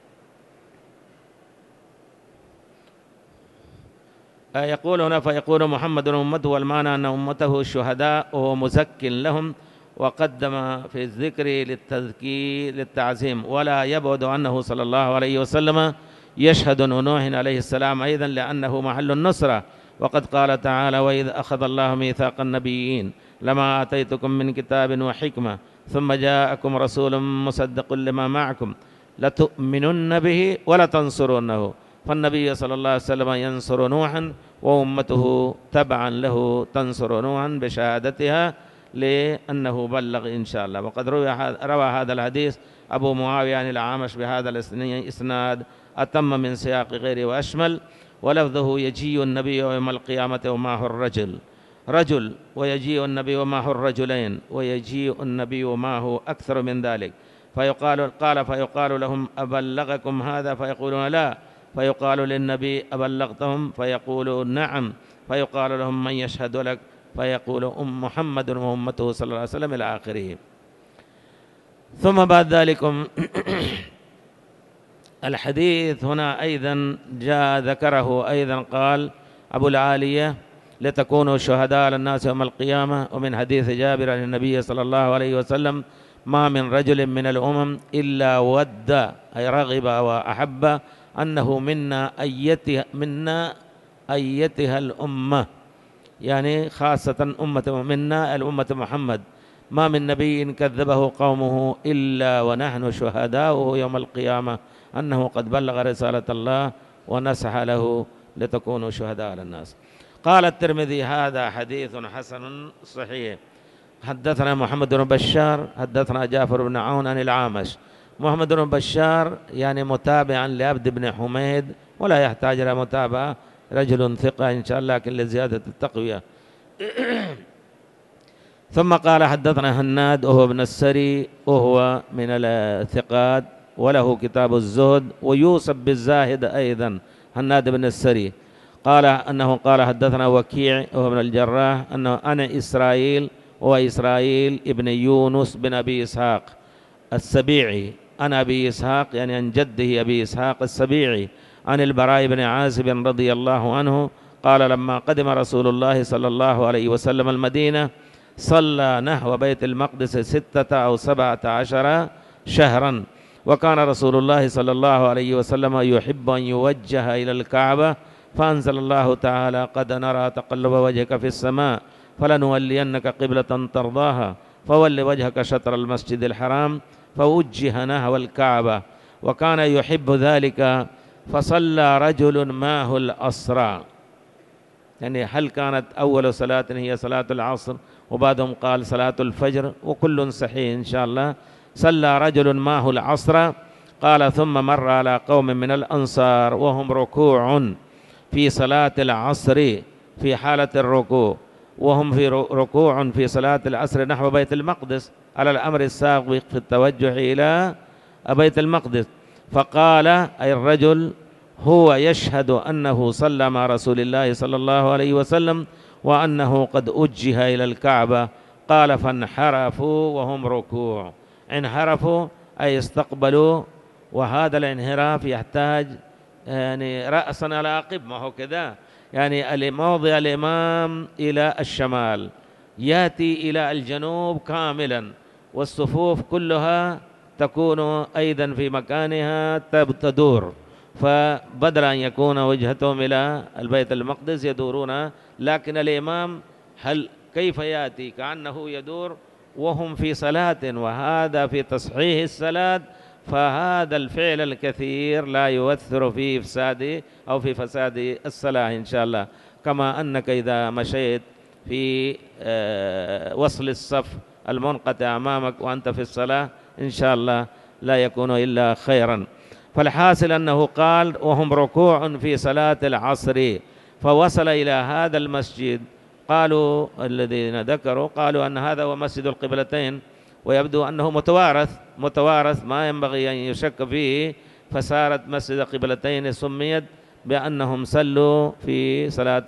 يقول هنا فيقول محمد أمته، والمعنى أن أمته الشهداء وهو مزك لهم، وقدم في الذكر للتذكير للتعزيم، ولا يبعد أنه صلى الله عليه وسلم يشهد نوح عليه السلام أيضا لأنه محل النصرة، وقد قال تعالى: وإذ أخذ الله ميثاق النبيين لما آتيتكم من كتاب وحكمة ثم جاءكم رسول مصدق لما معكم لتؤمنن به ولتنصرنه. فالنبي صلى الله عليه وسلم ينصر نوحا، وأمته تبعا له تنصر نوحا بشهادتها لأنه بلغ إن شاء الله. وقد روى هذا الحديث أبو معاوية عن الأعمش بهذا الإسناد أتم من سياق غيره وأشمل، ولفظه: يجيء النبي يوم القيامة ومعه الرجل رجل، ويجيء النبي ومعه الرجلين، ويجيء النبي ومعه أكثر من ذلك. فيقال قال فيقال لهم: أبلغكم هذا؟ فيقولون: لا. فيقال للنبي: أبلغتهم؟ فيقول: نعم. فيقال لهم: من يشهد لك؟ فيقول: أم محمد وأمته صلى الله عليه وسلم إلى آخره. ثم بعد ذلك الحديث هنا أيضا جاء ذكره أيضا، قال أبو العالية: لتكونوا شهداء على الناس يوم القيامة. ومن حديث جابر عن النبي صلى الله عليه وسلم: ما من رجل من الأمم إلا ود، أي رغب وأحب، أنه منا أيتها منا أيتها الأمة، يعني خاصة أمة منا الأمة محمد، ما من نبي كذبه قومه إلا ونحن شهداؤه يوم القيامة أنه قد بلغ رسالة الله ونصح له لتكونوا شهداء على الناس. قال الترمذي: هذا حديث حسن صحيح. حدثنا محمد بن بشار حدثنا جعفر بن عون عن الأعمش. محمد بن بشار يعني متابعا لعبد بن حميد، ولا يحتاج إلى متابعة، رجل ثقة إن شاء الله، لكن لزيادة التقوية. ثم قال: حدثنا هناد وهو ابن السري وهو من الثقات وله كتاب الزهد، ويوصف بالزاهد أيضا هناد بن السري. قال أنه قال: حدثنا وكيع وهو ابن الجراح أنه أنا إسرائيل، هو إسرائيل ابن يونس بن أبي إسحاق السبيعي، أنا أبي إسحاق يعني عن جده أبي إسحاق السبيعي، عن البراء بن عازب رضي الله عنه قال: لما قدم رسول الله صلى الله عليه وسلم المدينة صلى نحو بيت المقدس ستة أو سبعة عشر شهرا، وكان رسول الله صلى الله عليه وسلم يحب أن يوجه إلى الكعبة، فأنزل الله تعالى: قد نرى تقلب وجهك في السماء فلنولينك قبلة ترضاها فول وجهك شطر المسجد الحرام، فوجه نحو الكعبة، وكان يحب ذلك. فصلى رجل معه الأسرى، يعني هل كانت أول صلاة هي صلاة العصر، وبعدهم قال صلاة الفجر، وكل صحيح إن شاء الله. صلى رجل معه العصر، قال: ثم مر على قوم من الأنصار وهم ركوع في صلاة العصر، في حالة الركوع، وهم في ركوع في صلاة العصر نحو بيت المقدس على الأمر السابق في التوجه إلى بيت المقدس. فقال أي الرجل: هو يشهد أنه صلى مع رسول الله صلى الله عليه وسلم وأنه قد أوجه إلى الكعبة. قال: فانحرفوا وهم ركوع. انحرفوا أي استقبلوا، وهذا الانحراف يحتاج يعني رأسا على عقب، ما هو كذا، يعني موضع الإمام إلى الشمال يأتي إلى الجنوب كاملا، والصفوف كلها تكون أيضا في مكانها تدور، فبدل أن يكون وجهتهم إلى البيت المقدس يدورون، لكن الإمام هل كيف يأتي كأنه يدور وهم في صلاة، وهذا في تصحيح الصلاة، فهذا الفعل الكثير لا يؤثر في إفساد أو في فساد الصلاة إن شاء الله. كما أنك إذا مشيت في وصل الصف المنقطع أمامك وأنت في الصلاة إن شاء الله لا يكون إلا خيرا. فالحاصل أنه قال: وهم ركوع في صلاة العصر، فوصل إلى هذا المسجد. قالوا الذين ذكروا قالوا أن هذا هو مسجد القبلتين، ويبدو أنه متوارث متوارث ما ينبغي أن يشك فيه، فصارت مسجد قبلتين سميت بأنهم صلوا في صلاة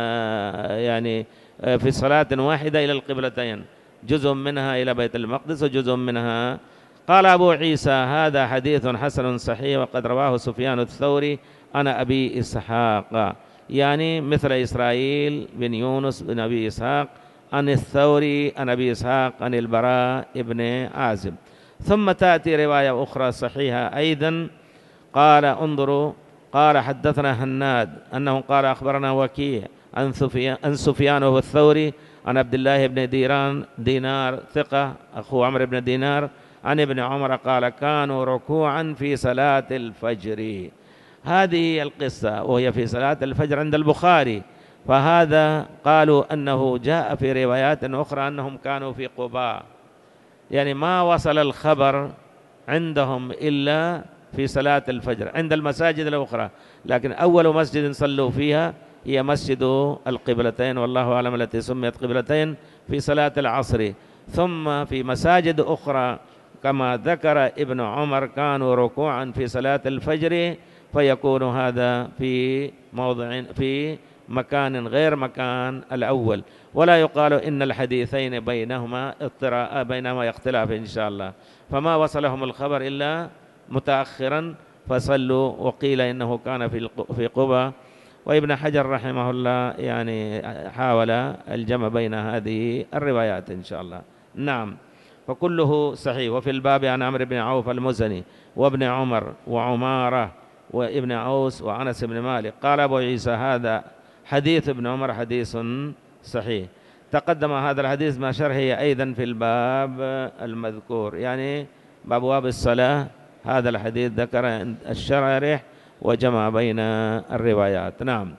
يعني في صلاة واحدة إلى القبلتين، جزء منها إلى بيت المقدس وجزء منها قال أبو عيسى هذا حديث حسن صحيح وقد رواه سفيان الثوري عن أبي إسحاق، يعني مثل إسرائيل بن يونس بن أبي إسحاق عن الثوري عن أبي إسحاق عن البراء بن عازب. ثم تأتي رواية أخرى صحيحة أيضا، قال انظروا، قال حدثنا هناد أنه قال أخبرنا وكيع عن سفيان عن سفيان وهو الثوري عن عبد الله بن ديران دينار ثقة أخو عمرو بن دينار عن ابن عمر قال كانوا ركوعا في صلاة الفجر. هذه القصة وهي في صلاة الفجر عند البخاري، فهذا قالوا أنه جاء في روايات أخرى أنهم كانوا في قباء، يعني ما وصل الخبر عندهم إلا في صلاة الفجر عند المساجد الأخرى، لكن أول مسجد صلوا فيها هي مسجد القبلتين والله أعلم التي سميت قبلتين في صلاة العصر. ثم في مساجد أخرى كما ذكر ابن عمر كانوا ركوعا في صلاة الفجر، فيكون هذا في موضع في مكان غير مكان الأول، ولا يقال إن الحديثين بينهما اضطراء بينهما اختلاف إن شاء الله، فما وصلهم الخبر إلا متأخرا فصلوا، وقيل إنه كان في في قبى. وابن حجر رحمه الله يعني حاول الجمع بين هذه الروايات إن شاء الله. نعم، فكله صحيح. وفي الباب عن عمرو بن عوف المزني وابن عمر وعمارة وابن عوس وأنس بن مالك. قال أبو عيسى هذا حديث ابن عمر حديث صحيح. تقدم هذا الحديث مع شرحه أيضا في الباب المذكور، يعني بأبواب الصلاة. هذا الحديث ذكر الشارح وجمع بين الروايات. نعم،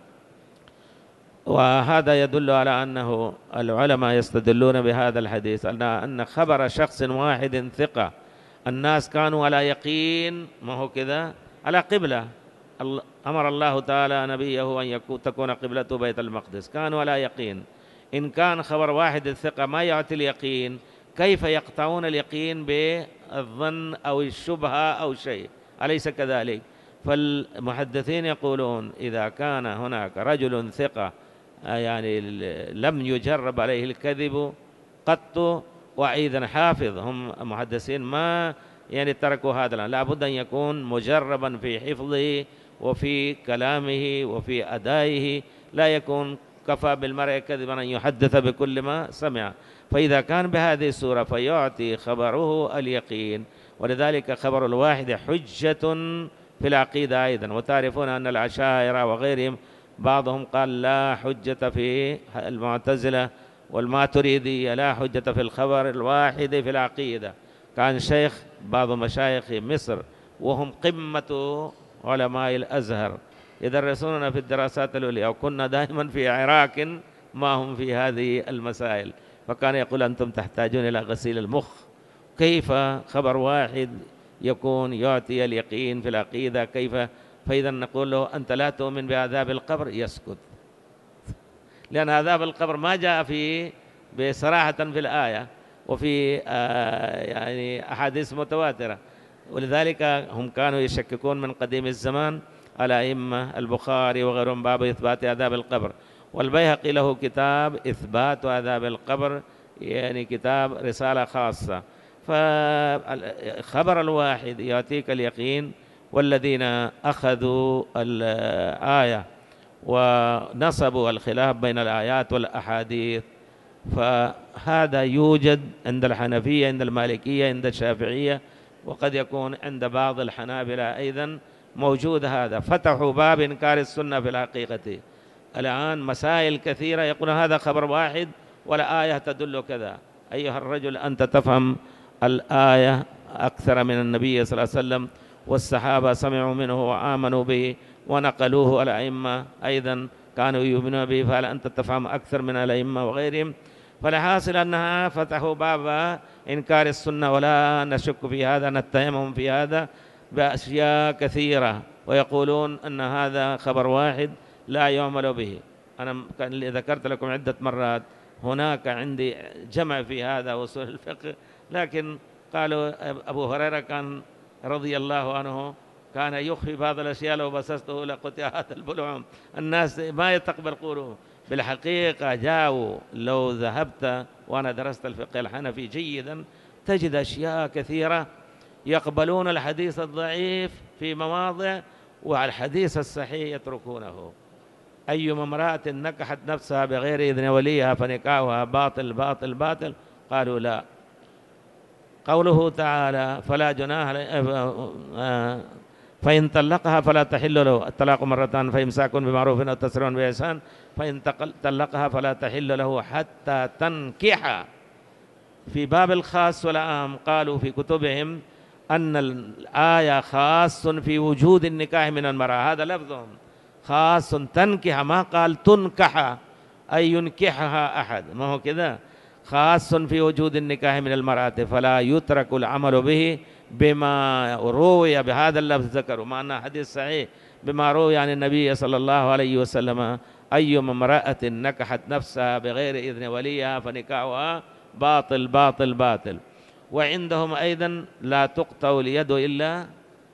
وهذا يدل على أنه العلماء يستدلون بهذا الحديث أن أن خبر شخص واحد ثقة، الناس كانوا على يقين، ما هو كذا، على قبلة. أمر الله تعالى نبيه أن يكون تكون قبلته بيت المقدس، كانوا على يقين. إن كان خبر واحد الثقة ما يعطي اليقين، كيف يقطعون اليقين بالظن أو الشبهة أو شيء؟ أليس كذلك؟ فالمحدثين يقولون إذا كان هناك رجل ثقة يعني لم يجرب عليه الكذب قط، وأيضا حافظ، هم محدثين ما يعني تركوا هذا، لا بد أن يكون مجربا في حفظه وفي كلامه وفي أدائه، لا يكون كفى بالمرء كذبا أن يحدث بكل ما سمع. فإذا كان بهذه الصورة فيعطي خبره اليقين، ولذلك خبر الواحد حجة في العقيدة أيضا. وتعرفون أن العشائرة وغيرهم بعضهم قال لا حجة في المعتزلة والماتريدية، لا حجة في الخبر الواحد في العقيدة. كان شيخ بعض مشايخ مصر وهم قمة علماء الأزهر يدرسوننا في الدراسات العليا، وكنا دائما في عراق ما هم في هذه المسائل، فكان يقول أنتم تحتاجون إلى غسيل المخ، كيف خبر واحد يكون يعطي اليقين في العقيدة؟ كيف؟ فإذا نقول له أنت لا تؤمن بعذاب القبر، يسكت، لأن عذاب القبر ما جاء في بصراحة في الآية وفي آه يعني أحاديث متواترة، ولذلك هم كانوا يشككون من قديم الزمان على أئمة البخاري وغيرهم باب إثبات عذاب القبر. والبيهقي له كتاب إثبات عذاب القبر، يعني كتاب رسالة خاصة. فخبر الواحد يعطيك اليقين، والذين أخذوا الآية ونصبوا الخلاف بين الآيات والأحاديث، فهذا يوجد عند الحنفية، عند المالكية، عند الشافعية، وقد يكون عند بعض الحنابلة أيضا موجود هذا. فتحوا باب إنكار السنة في الحقيقة الآن، مسائل كثيرة يقول هذا خبر واحد ولا آية تدل كذا. أيها الرجل أنت تفهم الآية أكثر من النبي صلى الله عليه وسلم، والصحابة سمعوا منه وآمنوا به ونقلوه، الأئمة أيضا كانوا يؤمنون به، فهل أنت تفهم أكثر من الأئمة وغيرهم؟ فالحاصل أنها فتحوا باب إنكار السنة، ولا نشك في هذا، نتهمهم في هذا بأشياء كثيرة، ويقولون أن هذا خبر واحد لا يعمل به. أنا ذكرت لكم عدة مرات هناك عندي جمع في هذا وصول الفقه، لكن قالوا أبو هريرة كان رضي الله عنه كان يخفي بعض الأشياء، لو بسسته لقطع هذا البلعوم، الناس ما يتقبل قوله. بالحقيقة جاءوا، لو ذهبت وأنا درست الفقه الحنفي جيدا تجد أشياء كثيرة يقبلون الحديث الضعيف في مواضع والحديث الصحيح يتركونه. أيما امرأة نكحت نفسها بغير إذن وليها فنكاحها باطل باطل باطل، قالوا لا. قوله تعالى فلا جناح فإن طلقها فلا تحل له، الطلاق مرتان فإمساك بمعروف أو تسريح بإحسان، فإن طلقها فلا تحل له حتى تنكح. في باب الخاص والعام قالوا في كتبهم أن الآية خاص في وجود النكاح من المرأة، هذا لفظهم خاص، تنكح ما قال تنكح أي ينكحها أحد، ما هو كذا، خاص في وجود النكاح من المرأة، فلا يترك العمل به بما روي بهذا اللفظ ذكروا، مع أنه حديث صحيح بما روي عن النبي صلى الله عليه وسلم أيما امرأة نكحت نفسها بغير إذن وليها فنكاحها باطل باطل باطل. وعندهم أيضا لا تقطع اليد إلا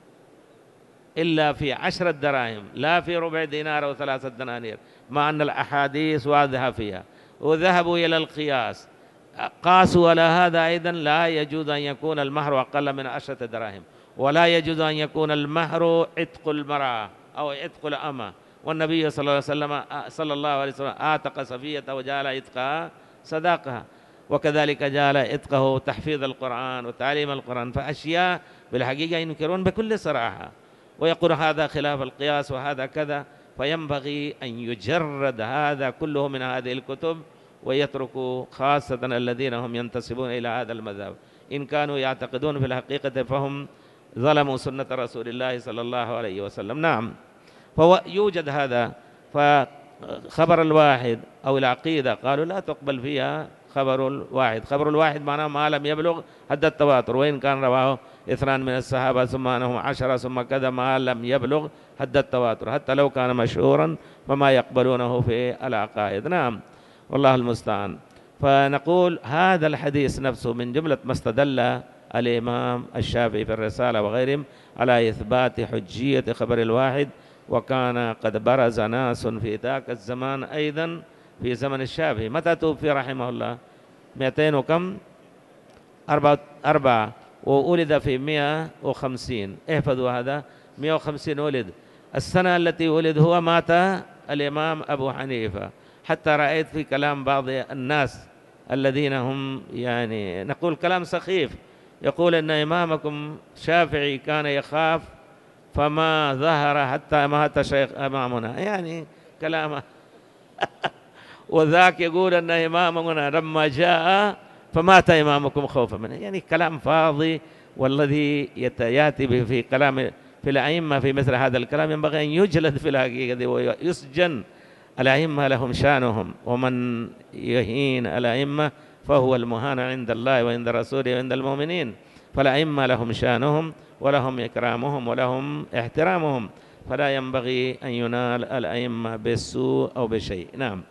إلا في عشرة دراهم، لا في ربع دينار أو ثلاثة دنانير، مع أن الأحاديث واضحة فيها. وذهبوا إلى القياس، قاسوا على هذا أيضا، لا يجوز أن يكون المهر أقل من عشرة دراهم، ولا يجوز أن يكون المهر عتق المرأة أو عتق الأمة، والنبي صلى الله عليه وسلم صلى الله عليه وسلم آتق صفية وجعل عتقها صداقها، وكذلك جعل عتقه تحفيظ القرآن وتعليم القرآن. فأشياء بالحقيقة ينكرون بكل صراحة ويقول هذا خلاف القياس وهذا كذا، فينبغي أن يجرد هذا كله من هذه الكتب ويتركوا، خاصة الذين هم ينتسبون إلى هذا المذهب، إن كانوا يعتقدون في الحقيقة فهم ظلموا سنة رسول الله صلى الله عليه وسلم. نعم، فهو يوجد هذا. فخبر الواحد أو العقيدة قالوا لا تقبل فيها خبر الواحد، خبر الواحد معناه ما لم يبلغ حد التواتر، وإن كان رواه اثنان من الصحابة ثم أنهم عشرة ثم كذا، ما لم يبلغ حد التواتر، حتى لو كان مشهورا فما يقبلونه في العقائد. نعم، والله المستعان. فنقول هذا الحديث نفسه من جملة ما استدل الإمام الشافعي في الرسالة وغيرهم على إثبات حجية خبر الواحد، وكان قد برز ناس في ذاك الزمان أيضا في زمن الشافعي. متى توفي رحمه الله؟ مئتين وكم؟ أربعة, أربعة وولد في مئة وخمسين، احفظوا هذا، مئة وخمسين ولد. السنة التي ولد هو مات الإمام أبو حنيفة. حتى رأيت في كلام بعض الناس الذين هم يعني نقول كلام سخيف، يقول إن إمامكم شافعي كان يخاف فما ظهر حتى مات شيخ إمامنا، يعني كلام وذاك يقول أن إمامنا لما جاء فمات إمامكم خوفا منه، يعني كلام فاضي. والذي يأتي به في كلام في الأئمة في مثل هذا الكلام ينبغي أن يجلد في الحقيقة ويسجن. الأئمة لهم شانهم، ومن يهين الأئمة فهو المهان عند الله وعند رسوله وعند المؤمنين. فالأئمة لهم شانهم ولهم إكرامهم ولهم احترامهم، فلا ينبغي أن ينال الأئمة بالسوء أو بشيء. نعم.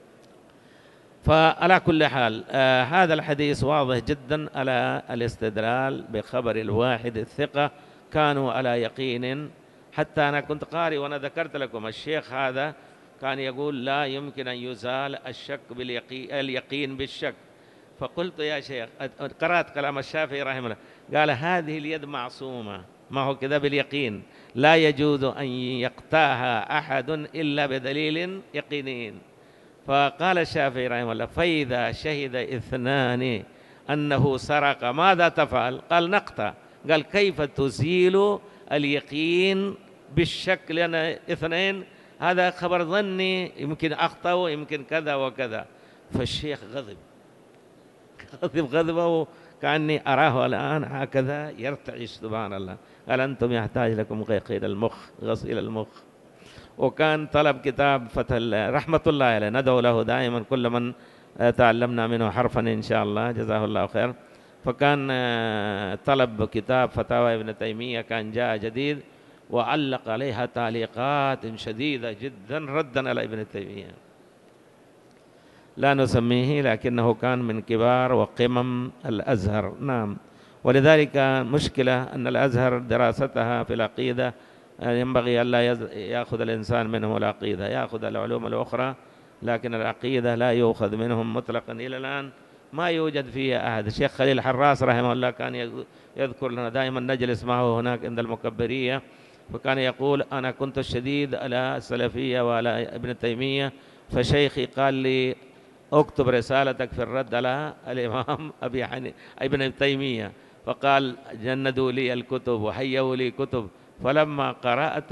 فعلى كل حال آه هذا الحديث واضح جدا على الاستدلال بخبر الواحد الثقة، كانوا على يقين. حتى أنا كنت قارئ وأنا ذكرت لكم الشيخ هذا كان يقول لا يمكن أن يزال الشك باليقين اليقين بالشك. فقلت يا شيخ، قرأت كلام الشافعي رحمه الله، قال هذه اليد معصومة، ما هو كذا باليقين، لا يجوز أن يقطعها أحد إلا بدليل يقيني. فقال الشافعي رحمه الله فإذا شهد اثنان أنه سرق ماذا تفعل؟ قال نقطع. قال كيف تزيل اليقين بالشك؟ لأن اثنين هذا خبر ظني، يمكن أخطأ يمكن كذا وكذا. فالشيخ غضب غضب غضبه كأني أراه الآن هكذا يرتعش سبحان الله. قال أنتم يحتاج لكم غسيل المخ غسيل المخ. وكان طلب كتاب فتح رحمة الله عليه، ندعو له دائما كل من تعلمنا منه حرفا إن شاء الله جزاه الله خير. فكان طلب كتاب فتاوى ابن تيمية، كان جاء جديد وعلق عليها تعليقات شديدة جدا ردا على ابن تيمية، لا نسميه لكنه كان من كبار وقمم الأزهر. نعم. ولذلك مشكلة أن الأزهر دراستها في العقيدة ينبغي ألا يأخذ الإنسان منهم العقيدة، يأخذ العلوم الأخرى، لكن العقيدة لا يؤخذ منهم مطلقا إلى الآن. ما يوجد فيها أحد. الشيخ خليل حراس رحمه الله كان يذكر لنا دائما، نجلس معه هناك عند المكبرية، فكان يقول أنا كنت الشديد على السلفية وعلى ابن تيمية، فشيخي قال لي اكتب رسالتك في الرد على الإمام أبي حنيفة ابن تيمية، فقال جندوا لي الكتب وحيوا لي كتب، فلما قرأت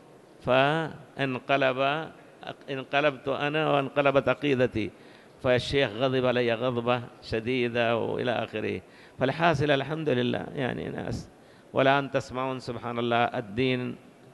فانقلب انقلبت أنا وانقلبت عقيدتي، فالشيخ غضب علي غضبة شديدة وإلى آخره. فالحاصل الحمد لله يعني ناس، والآن تسمعون سبحان الله الدين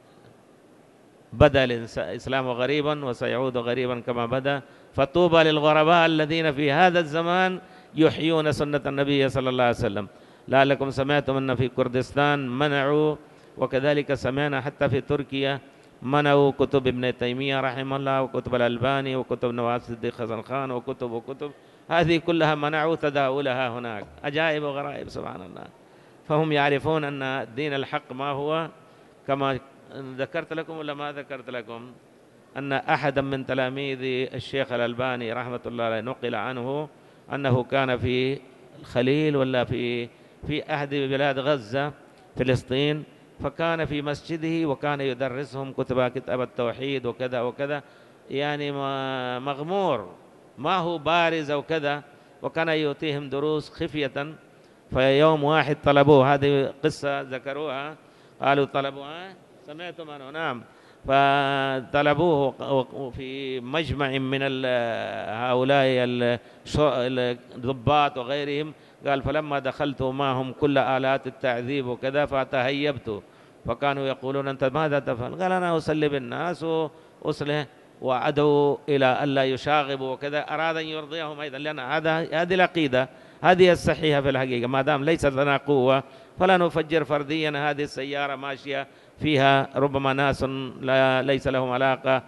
بدأ الإسلام غريبا وسيعود غريبا كما بدأ، فطوبى للغرباء الذين في هذا الزمان يحيون سنة النبي صلى الله عليه وسلم. لعلكم سمعتم أن في كردستان منعوا، وكذلك سمعنا حتى في تركيا منعوا كتب ابن تيمية رحمه الله وكتب الألباني وكتب نواس الدين خزن خان وكتب وكتب هذه كلها منعوا تداولها هناك. عجائب وغرائب سبحان الله. فهم يعرفون أن الدين الحق ما هو كما ذكرت لكم ولا ما ذكرت لكم، أن أحدا من تلاميذ الشيخ الألباني رحمة الله عليه نقل عنه أنه كان في الخليل ولا في في أحد بلاد غزة فلسطين، فكان في مسجده وكان يدرسهم كتب كتاب التوحيد وكذا وكذا، يعني مغمور ما هو بارز أو كذا، وكان يؤتيهم دروس خفية. فيوم واحد طلبوه، هذه قصة ذكروها، قالوا طلبوها سمعتم عنه؟ نعم. فطلبوه في مجمع من هؤلاء الضباط وغيرهم، قال فلما دخلت معهم كل آلات التعذيب وكذا فتهيبت، فكانوا يقولون أنت ماذا تفعل؟ قال أنا أصلي بالناس وأصلح وأدعو إلى ألا يشاغبوا وكذا، أراد أن يرضيهم أيضا، لأن هذا هذه العقيدة هذه الصحيحة في الحقيقة، ما دام ليست لنا قوة فلا نفجر فرديا هذه السيارة ماشية فيها ربما ناس لا ليس لهم علاقة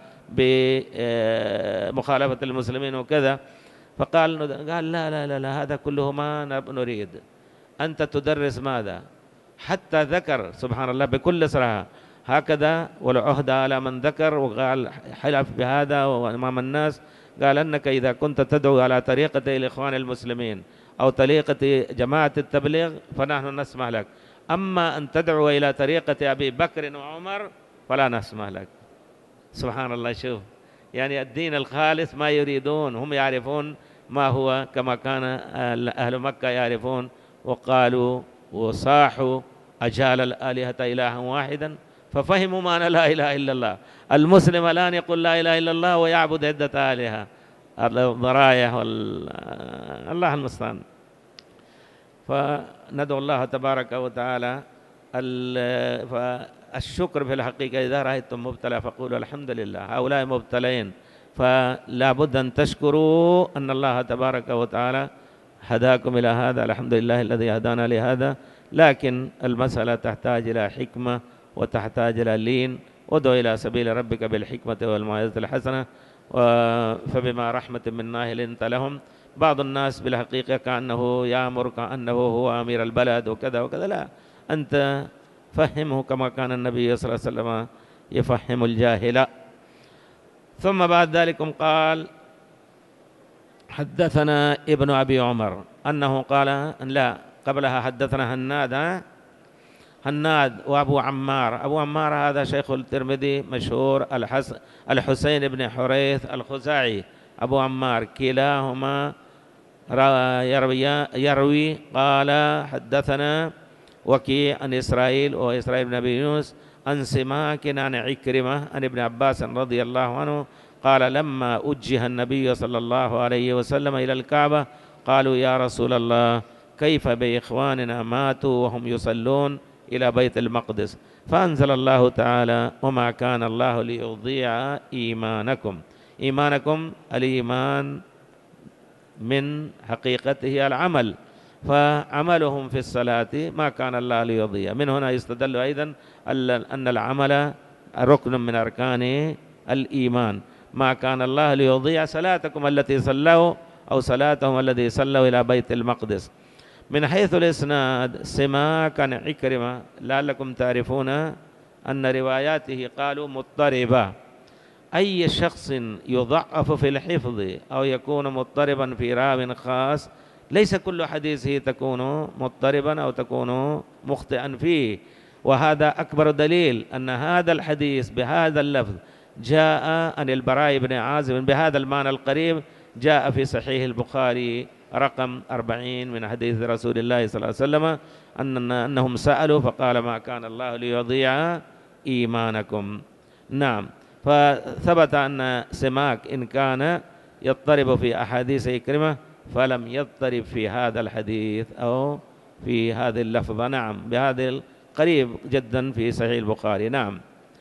بمخالفة المسلمين وكذا. فقال قال لا لا لا, لا هذا كله ما نريد، أنت تدرس ماذا؟ حتى ذكر سبحان الله بكل صراحة هكذا، والعهد على من ذكر، وقال حلف بهذا وأمام الناس، قال أنك إذا كنت تدعو على طريقة الإخوان المسلمين أو طريقة جماعة التبليغ فنحن نسمح لك، أما أن تدعو إلى طريقة أبي بكر وعمر فلا نسمح لك. سبحان الله. شوف يعني الدين الخالص ما يريدون، هم يعرفون ما هو كما كان أهل مكة يعرفون، وقالوا وصاحوا أجعل الآلهة إلها واحدا، ففهموا معنى لا إله إلا الله. المسلم الآن يقول لا إله إلا الله ويعبد عدة آلهة، الضرايح وال... الله المستعان. فندعو الله تبارك وتعالى. فالشكر في الحقيقة إذا رأيتم مبتلى فقولوا الحمد لله، هؤلاء مبتلين، فلا بد أن تشكروا أن الله تبارك وتعالى هداكم إلى هذا، الحمد لله الذي هدانا لهذا. لكن المسألة تحتاج إلى حكمة وتحتاج إلى لين، ودعو إلى سبيل ربك بالحكمة والموعظة الحسنة، فبما رحمة من الله لنت لهم. بعض الناس بالحقيقة كأنه يأمر كأنه هو أمير البلد وكذا وكذا، لا، أنت فهمه كما كان النبي صلى الله عليه وسلم يفهم الجاهل. ثم بعد ذلك قال حدثنا ابن أبي عمر أنه قال لا قبلها حدثنا هناد هناد وأبو عمار. أبو عمار هذا شيخ الترمذي مشهور، الحسين بن حريث الخزاعي أبو عمار، كلاهما يروي, يروي قال حدثنا وكيع عن إسرائيل وإسرائيل بن أبي يونس عن سماك عن عكرمة عن ابن عباس رضي الله عنه قال لما أوجه النبي صلى الله عليه وسلم إلى الكعبة قالوا يا رسول الله كيف بإخواننا ماتوا وهم يصلون إلى بيت المقدس، فأنزل الله تعالى وما كان الله ليضيع إيمانكم. إيمانكم الإيمان من حقيقته العمل، فعملهم في الصلاة ما كان الله ليضيع. من هنا يستدل أيضا أن العمل ركن من أركان الإيمان، ما كان الله ليضيع صلاتكم التي صلوا أو صلاتهم الذي صلوا إلى بيت المقدس. من حيث الإسناد سماك عن عكرمة، لعلكم تعرفون أن رواياته قالوا مضطربة. أي شخص يضعف في الحفظ أو يكون مضطربا في راو خاص ليس كل حديثه تكون مضطربا أو تكون مخطئا فيه. وهذا أكبر دليل أن هذا الحديث بهذا اللفظ جاء عن البراء بن عازب بهذا المعنى القريب، جاء في صحيح البخاري رقم أربعين من حديث رسول الله صلى الله عليه وسلم أن أنهم سألوا فقال ما كان الله ليضيع إيمانكم. نعم. فثبت أن سماك إن كان يضطرب في أحاديث إكرمة فلم يضطرب في هذا الحديث أو في هذه اللفظة. نعم، بهذا القريب جدا في صحيح البخاري. نعم.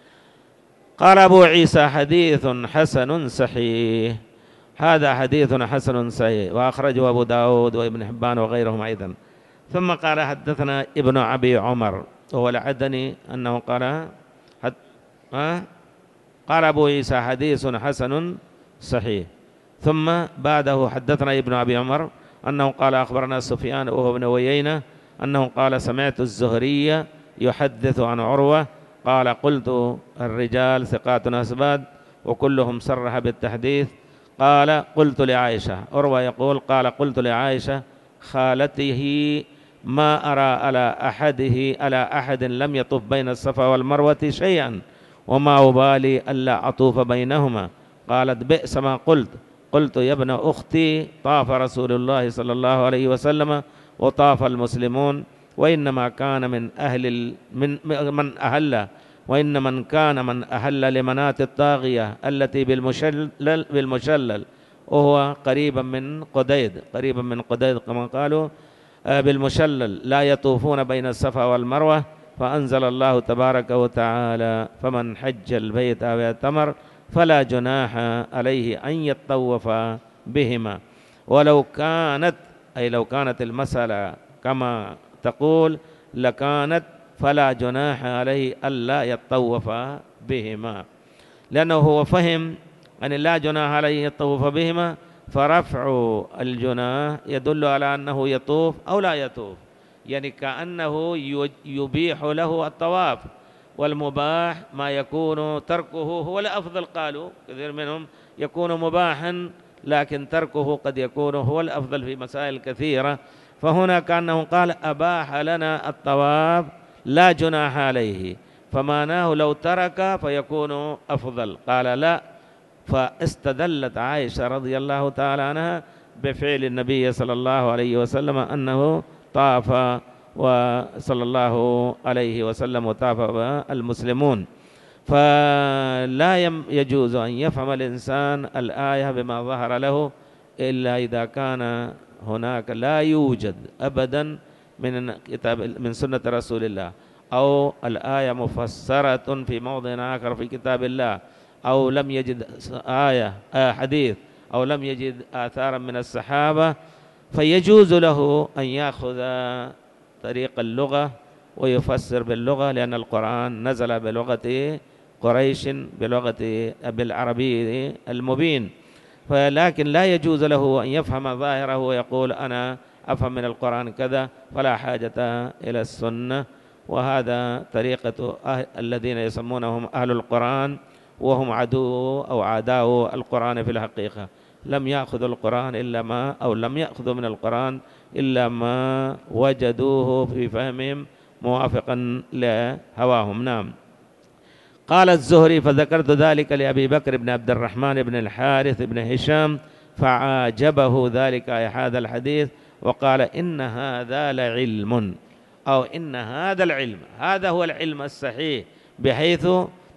قال أبو عيسى حديث حسن صحيح. هذا حديث حسن صحيح وأخرجه أبو داود وابن حبان وغيرهم أيضا. ثم قال حدثنا ابن أبي عمر وهو العدني أنه قال حد... أه؟ قال أبو عيسى حديث حسن صحيح. ثم بعده حدثنا ابن أبي عمر أنه قال أخبرنا سفيان وهو ابن عيينة أنه قال سمعت الزهري يحدث عن عروة قال قلت الرجال ثقات أثبات وكلهم صرح بالتحديث. قال قلت لعائشة، عروة يقول قال قلت لعائشة خالته ما أرى على أحده على أحد لم يطف بين الصفا والمروة شيئا وما أبالي ألا أطوف بينهما. قالت بئس ما قلت. قلت يا ابن أختي طاف رسول الله صلى الله عليه وسلم وطاف المسلمون وإنما كان من أهل من من أهل وإن من كان من أهل لمناة الطاغية التي بالمشلل بالمشلل وهو قريبا من قديد قريبا من قديد كما قالوا بالمشلل لا يطوفون بين الصفا والمروة. فأنزل الله تبارك وتعالى فمن حج البيت أو اعتمر فلا جناح عليه أن يطوف بهما. ولو كانت أي لو كانت المسألة كما تقول لكانت فلا جناح عليه ألا يطوف بهما، لأنه هو فهم أن لا جناح عليه يطوف بهما، فرفع الجناح يدل على أنه يطوف أو لا يطوف، يعني كأنه يبيح له الطواف. والمباح ما يكون تركه هو الأفضل، قالوا كثير منهم يكون مباحا لكن تركه قد يكون هو الأفضل في مسائل كثيرة. فهنا كأنه قال أباح لنا الطواف لا جناح عليه، فمعناه لو ترك فيكون أفضل. قال لا، فاستدلت عائشة رضي الله تعالى عنها بفعل النبي صلى الله عليه وسلم أنه طاف وصلى الله عليه وسلم وطاف المسلمون. فلا يجوز أن يفهم الإنسان الآية بما ظهر له إلا إذا كان هناك لا يوجد أبدا من كتاب من سنة رسول الله، أو الآية مفسرة في موضع آخر في كتاب الله، أو لم يجد آية آه حديث أو لم يجد آثارا من الصحابة، فيجوز له أن يأخذ طريق اللغة ويفسر باللغة، لأن القرآن نزل بلغة قريش بلغة بالعربي المبين. ولكن لا يجوز له أن يفهم ظاهره ويقول أنا أفهم من القرآن كذا فلا حاجة إلى السنة. وهذا طريقة أهل الذين يسمونهم أهل القرآن، وهم عدو أو عداء القرآن في الحقيقة. لم يأخذوا القرآن إلا ما أو لم يأخذوا من القرآن إلا ما وجدوه في فهمهم موافقا لهواهم. نعم. قال الزهري فذكرت ذلك لأبي بكر بن عبد الرحمن بن الحارث بن هشام فعاجبه ذلك هذا الحديث وقال إن هذا لعلم، أو إن هذا العلم هذا هو العلم الصحيح، بحيث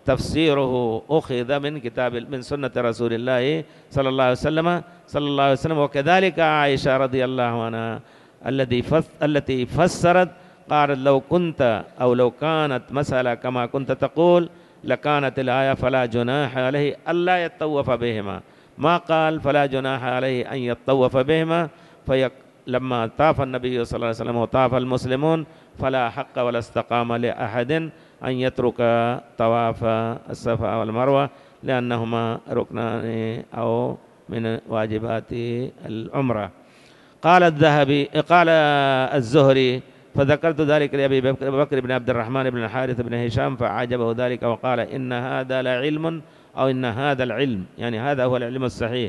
تفسيره أخذ من كتاب من سنة رسول الله صلى الله عليه وسلم صلى الله عليه وسلم. وكذلك عائشة رضي الله عنها الذي التي فسرت قالت لو كنت أو لو كانت مسألة كما كنت تقول لكانت الآية فلا جناح عليه ألا يطوف بهما، ما قال فلا جناح عليه أن يطوف بهما. فلما طاف النبي صلى الله عليه وسلم وطاف المسلمون فلا حق ولا استقام لأحد أن يترك طواف الصفا والمروة، لأنهما ركنان أو من واجبات العمرة. قال الذهبي قال الزهري فذكرت ذلك لأبي بكر بن عبد الرحمن بن الحارث بن هشام فعجبه ذلك وقال إن هذا لعلم، أو إن هذا العلم يعني هذا هو العلم الصحيح.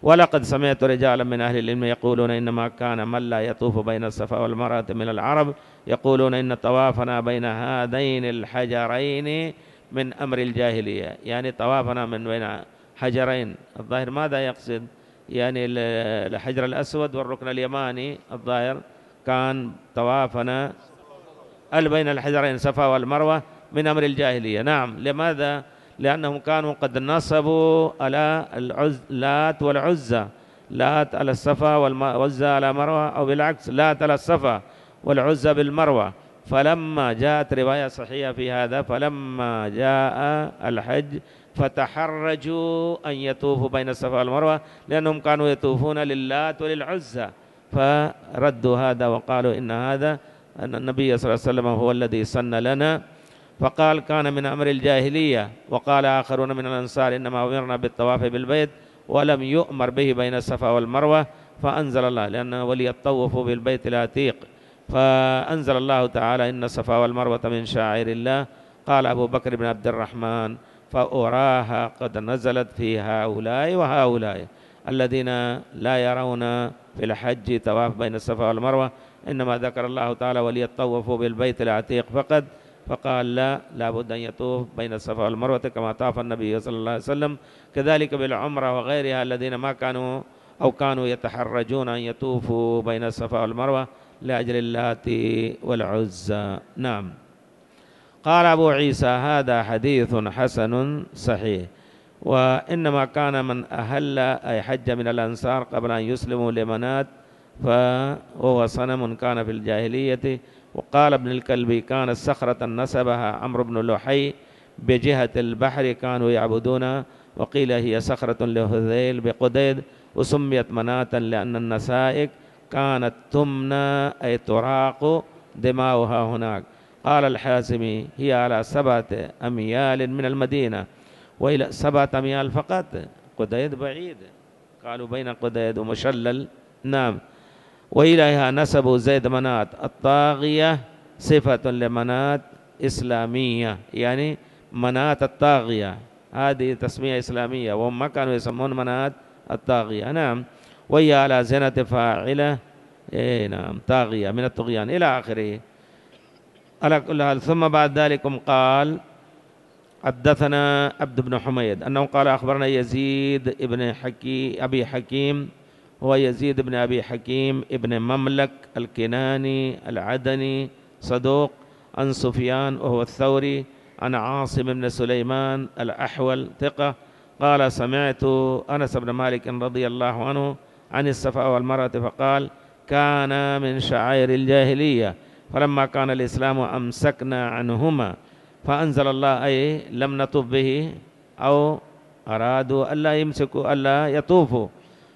ولقد سمعت رجالا من أهل العلم يقولون إنما كان من لا يطوف بين الصفا والمروة من العرب يقولون إن طوافنا بين هذين الحجرين من أمر الجاهلية، يعني طوافنا من بين حجرين. الظاهر ماذا يقصد؟ يعني الحجر الأسود والركن اليماني، الظاهر كان طوافنا بين الحجرين الصفا والمروة من أمر الجاهلية. نعم، لماذا؟ لأنهم كانوا قد نصبوا على العز لات والعزى، لات على الصفا والعزى على مروة، أو بالعكس لات على الصفا والعزى بالمروة. فلما جاءت رواية صحيحة في هذا، فلما جاء الحج فتحرجوا أن يطوفوا بين الصفا والمروة لأنهم كانوا يطوفون للات وللعزى، فردوا هذا وقالوا إن هذا أن النبي صلى الله عليه وسلم هو الذي سن لنا، فقال كان من أمر الجاهلية. وقال آخرون من الأنصار إنما أمرنا بالطواف بالبيت ولم يؤمر به بين الصفا والمروة، فأنزل الله لأنه وليطوفوا بالبيت العتيق، فأنزل الله تعالى إن الصفا والمروة من شعائر الله. قال أبو بكر بن عبد الرحمن فأراها قد نزلت في هؤلاء وهؤلاء الذين لا يرون في الحج طواف بين الصفا والمروة، إنما ذكر الله تعالى وليطوفوا بالبيت العتيق فقط، فقال لا لابد أن يطوف بين الصفا والمروة كما طاف النبي صلى الله عليه وسلم. كذلك بالعمرة وغيرها الذين ما كانوا أو كانوا يتحرجون أن يطوفوا بين الصفا والمروة لأجل اللات والعزى. نعم. قال أبو عيسى هذا حديث حسن صحيح، وإنما كان من أهل أي حج من الأنصار قبل أن يسلموا لمنات، فهو صنم كان في الجاهلية. وقال ابن الكلبي كانت صخرة نسبها عمرو بن لحي بجهة البحر كانوا يعبدونها، وقيل هي صخرة لهذيل بقديد، وسميت مناة لأن النسائك كانت تمنى أي تراق دماؤها هناك. قال الحازمي هي على سبعة أميال من المدينة، وإلى سبعة أميال فقط، قديد بعيد، قالوا بين قديد ومشلل. نعم. وإليها نسبوا زيد منات الطاغية صفة لمنات إسلامية، يعني منات الطاغية هذه تسمية إسلامية، وهم ما كانوا يسمون منات الطاغية. نعم. وهي على زنة فاعلة، إيه نعم طاغية من الطغيان إلى آخره. على كل حال، ثم بعد ذلك قال حدثنا عبد بن حميد أنه قال أخبرنا يزيد ابن حكي أبي حكيم، هو يزيد بن أبي حكيم ابن مملك الكناني العدني صدوق، عن سفيان وهو الثوري، عن عاصم بن سليمان الأحول ثقة، قال سمعت أنس بن مالك رضي الله عنه عن الصفا والمروة فقال كان من شعائر الجاهلية، فلما كان الإسلام أمسكنا عنهما، فأنزل الله أي لم نطف به، أو أرادوا ألا يمسكوا ألا يطوفوا،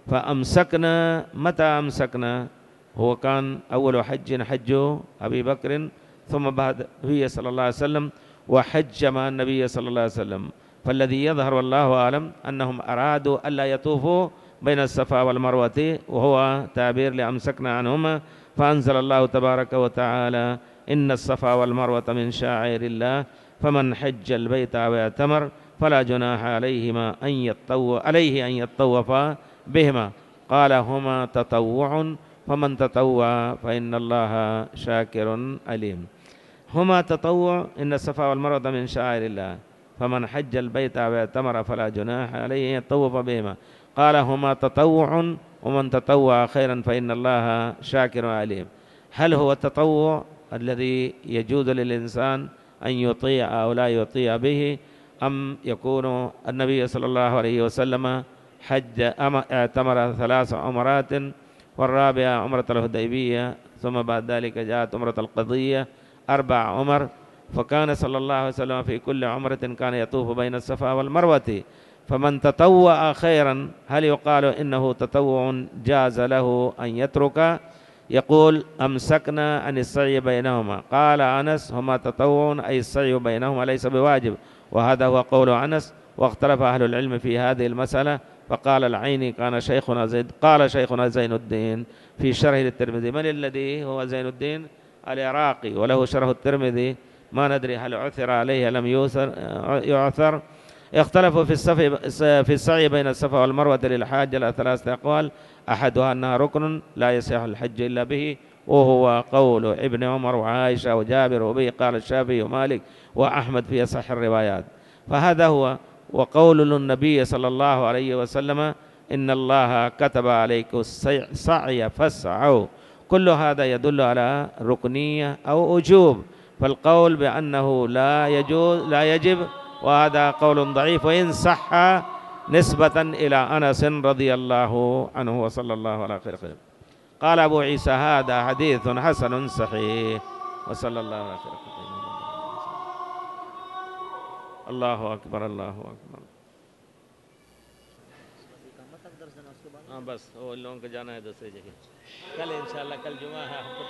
فأمسكنا. متى أمسكنا؟ هو كان أول حج حج أبي بكر، ثم بعد النبي صلى الله عليه وسلم، وحج مع النبي صلى الله عليه وسلم، فالذي يظهر والله أعلم أنهم أرادوا ألا يطوفوا بين الصفا والمروة، وهو تعبير لأمسكنا عنهما، فأنزل الله تبارك وتعالى إن الصفا والمروة من شعائر الله، فمن حج البيت أو اعتمر فلا جناح عليهما أن يطوف عليه أن يطوف بهما. قال هما تطوع، فمن تطوع فإن الله شاكر عليم. هما تطوع، إن الصفا والمروة من شعائر الله، فمن حج البيت أو اعتمر فلا جناح عليه أن يطوف بهما. قال هما تطوع، ومن تطوع خيرا فإن الله شاكر عليم. هل هو التطوع الذي يجوز للإنسان أن يطيع أو لا يطيع به، أم يكون النبي صلى الله عليه وسلم حج أم اعتمر ثلاث عمرات، والرابعة عمرة الحديبية، ثم بعد ذلك جاءت عمرة القضية، أربع عمر، فكان صلى الله عليه وسلم في كل عمرة كان يطوف بين الصفا والمروة. فمن تطوع خيرا، هل يقال إنه تطوع جاز له أن يترك؟ يقول أمسكنا عن السعي بينهما. قال أنس هما تطوع أي السعي بينهما ليس بواجب، وهذا هو قول أنس، واختلف أهل العلم في هذه المسألة. فقال العيني كان شيخنا زيد قال شيخنا زين الدين في شرح للترمذي. من الذي هو زين الدين؟ العراقي، وله شرح الترمذي، ما ندري هل عثر عليه لم يعثر. اختلفوا في الصفي في السعي بين الصفا والمروة للحاج على ثلاثة أقوال، أحدها أنها ركن لا يصح الحج إلا به، وهو قول ابن عمر وعائشة وجابر، وبه قال الشافعي ومالك وأحمد في أصح الروايات. فهذا هو. وقول النبي صلى الله عليه وسلم إن الله كتب عليكم السعي فاسعوا، كل هذا يدل على ركنية أو وجوب. فالقول بأنه لا يجوز لا يجب، وهذا قول ضعيف وإن صح نسبة إلى أنس رضي الله عنه وصلى الله على خير خير. قال أبو عيسى هذا حديث حسن صحيح، وصلى الله على خير خير. الله أكبر الله أكبر. हाँ बस वो इन लोगों को जाना है दूसरी जगह। कल इंशाल्लाह कल जुमा है हमको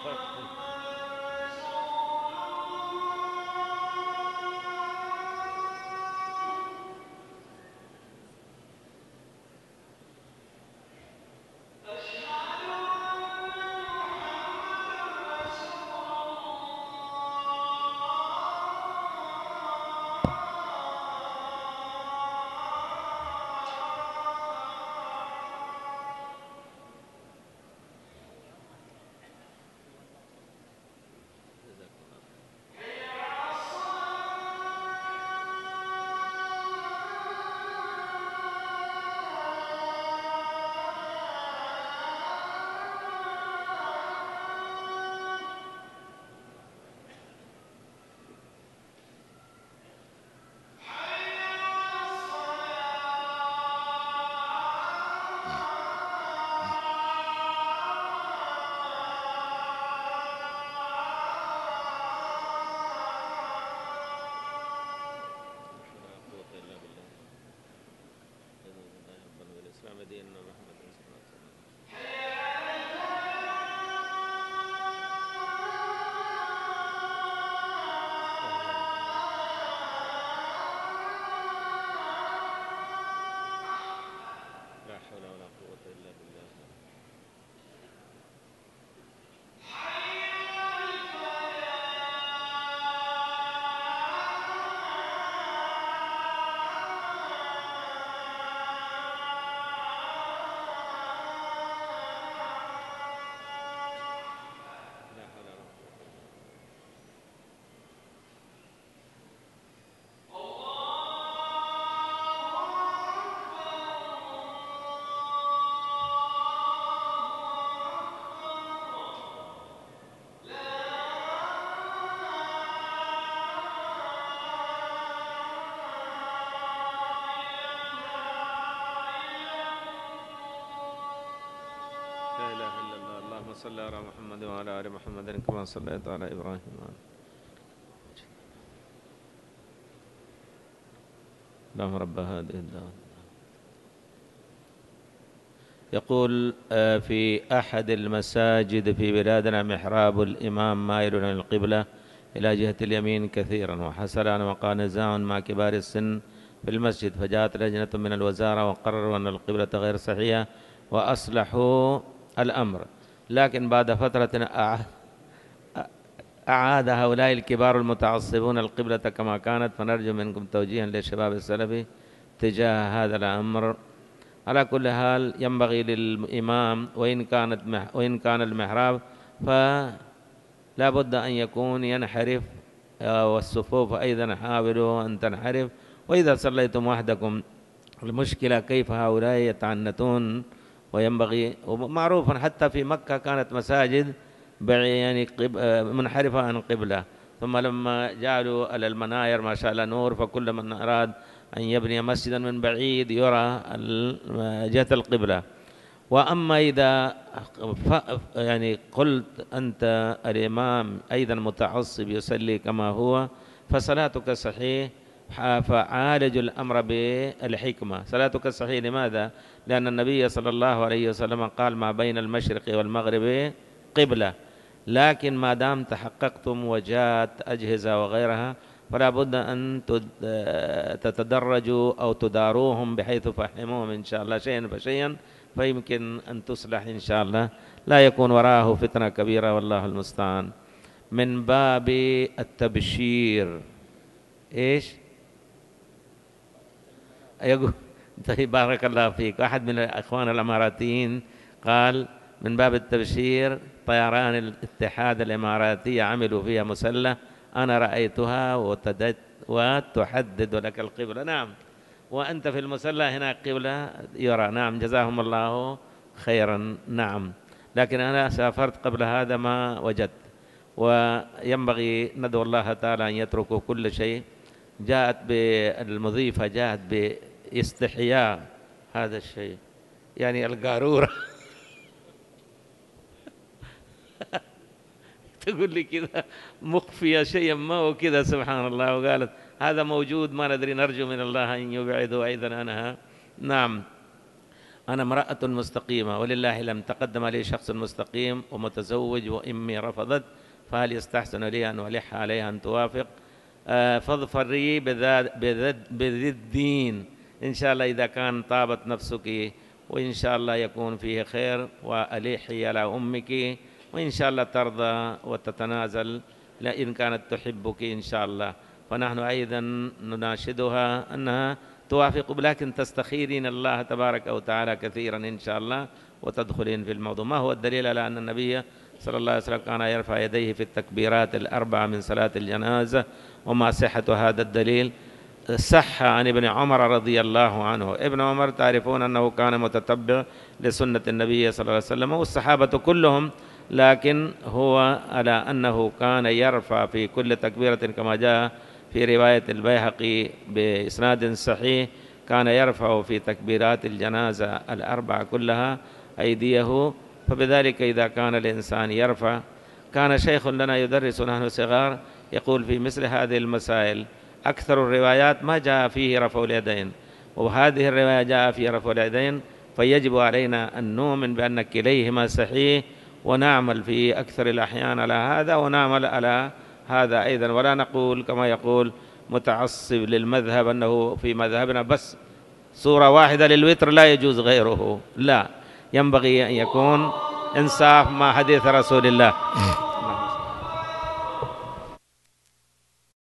صلى الله على محمد وعلى آل محمد كما صليت على إبراهيم. اللهم رب هذه الدعوة. يقول في أحد المساجد في بلادنا محراب الإمام مائل عن القبلة إلى جهة اليمين كثيرا، وحصل أن وقع نزاع مع كبار السن في المسجد، فجاءت لجنة من الوزارة وقرروا أن القبلة غير صحيحة وأصلحوا الأمر، لكن بعد فترة أعاد هؤلاء الكبار المتعصبون القبلة كما كانت، فنرجو منكم توجيها للشباب السلفي تجاه هذا الأمر. على كل حال ينبغي للإمام وإن كانت وإن كان المحراب فلا بد أن يكون ينحرف، والصفوف أيضا حاولوا أن تنحرف. وإذا صليتم وحدكم المشكلة كيف هؤلاء يتعنتون، وينبغي ومعروف حتى في مكة كانت مساجد يعني منحرفة عن قبلة، ثم لما جعلوا على المناير ما شاء الله نور، فكل من أراد أن يبني مسجدا من بعيد يرى جهة القبلة. وأما إذا يعني قلت أنت الإمام أيضا متعصب يصلي كما هو فصلاتك صحيح، فعالج الأمر بالحكمة. صلاتك صحيح لماذا؟ لأن النبي صلى الله عليه وسلم قال ما بين المشرق والمغرب قبلة، لكن ما دام تحققتم وجات أجهزة وغيرها فلا بد أن تتدرجوا أو تداروهم بحيث فهموهم إن شاء الله شيئا فشيئا، فيمكن أن تصلح إن شاء الله، لا يكون وراءه فتنة كبيرة والله المستعان. من باب التبشير إيش؟ يقول طيب بارك الله فيك. واحد من الأخوان الإماراتيين قال من باب التبشير طيران الاتحاد الإماراتي عملوا فيها مسلة، أنا رأيتها وتدت وتحدد لك القبلة. نعم، وأنت في المسلة هناك قبلة يرى. نعم، جزاهم الله خيرا. نعم، لكن أنا سافرت قبل هذا ما وجدت. وينبغي ندعو الله تعالى أن يتركوا كل شيء. جاءت بالمضيفة جاءت باستحياء هذا الشيء، يعني القارورة تقول لي كذا مخفية شيئا ما وكذا، سبحان الله. وقالت هذا موجود، ما ندري، نرجو من الله أن يبعده أيضا عنها. نعم، أنا امرأة مستقيمة ولله لم تقدم لي شخص مستقيم ومتزوج وإمي رفضت، فهل يستحسن لي أن ألح عليها أن توافق؟ آه فاظفري بذي الدين إن شاء الله، إذا كان طابت نفسك وإن شاء الله يكون فيه خير، وأليحي على أمك وإن شاء الله ترضى وتتنازل لئن كانت تحبك إن شاء الله. فنحن أيضا نناشدها أنها توافق، لكن تستخيرين الله تبارك وتعالى كثيرا إن شاء الله وتدخلين في الموضوع. ما هو الدليل على أن النبي صلى الله عليه وسلم كان يرفع يديه في التكبيرات الأربعة من صلاة الجنازة؟ وما صحة هذا الدليل؟ صح عن ابن عمر رضي الله عنه. ابن عمر تعرفون أنه كان متتبع لسنة النبي صلى الله عليه وسلم والصحابة كلهم، لكن هو على أنه كان يرفع في كل تكبيرة كما جاء في رواية البيهقي بإسناد صحيح، كان يرفع في تكبيرات الجنازة الأربعة كلها أيديه. فبذلك إذا كان الإنسان يرفع، كان شيخ لنا يدرس نحن صغار يقول في مثل هذه المسائل أكثر الروايات ما جاء فيه رفع اليدين، وهذه الرواية جاء فيه رفع اليدين، فيجب علينا أن نؤمن بأن كليهما صحيح ونعمل في أكثر الأحيان على هذا ونعمل على هذا أيضا، ولا نقول كما يقول متعصب للمذهب أنه في مذهبنا بس صورة واحدة للوتر لا يجوز غيره. لا، ينبغي أن يكون إنصاف مع حديث رسول الله.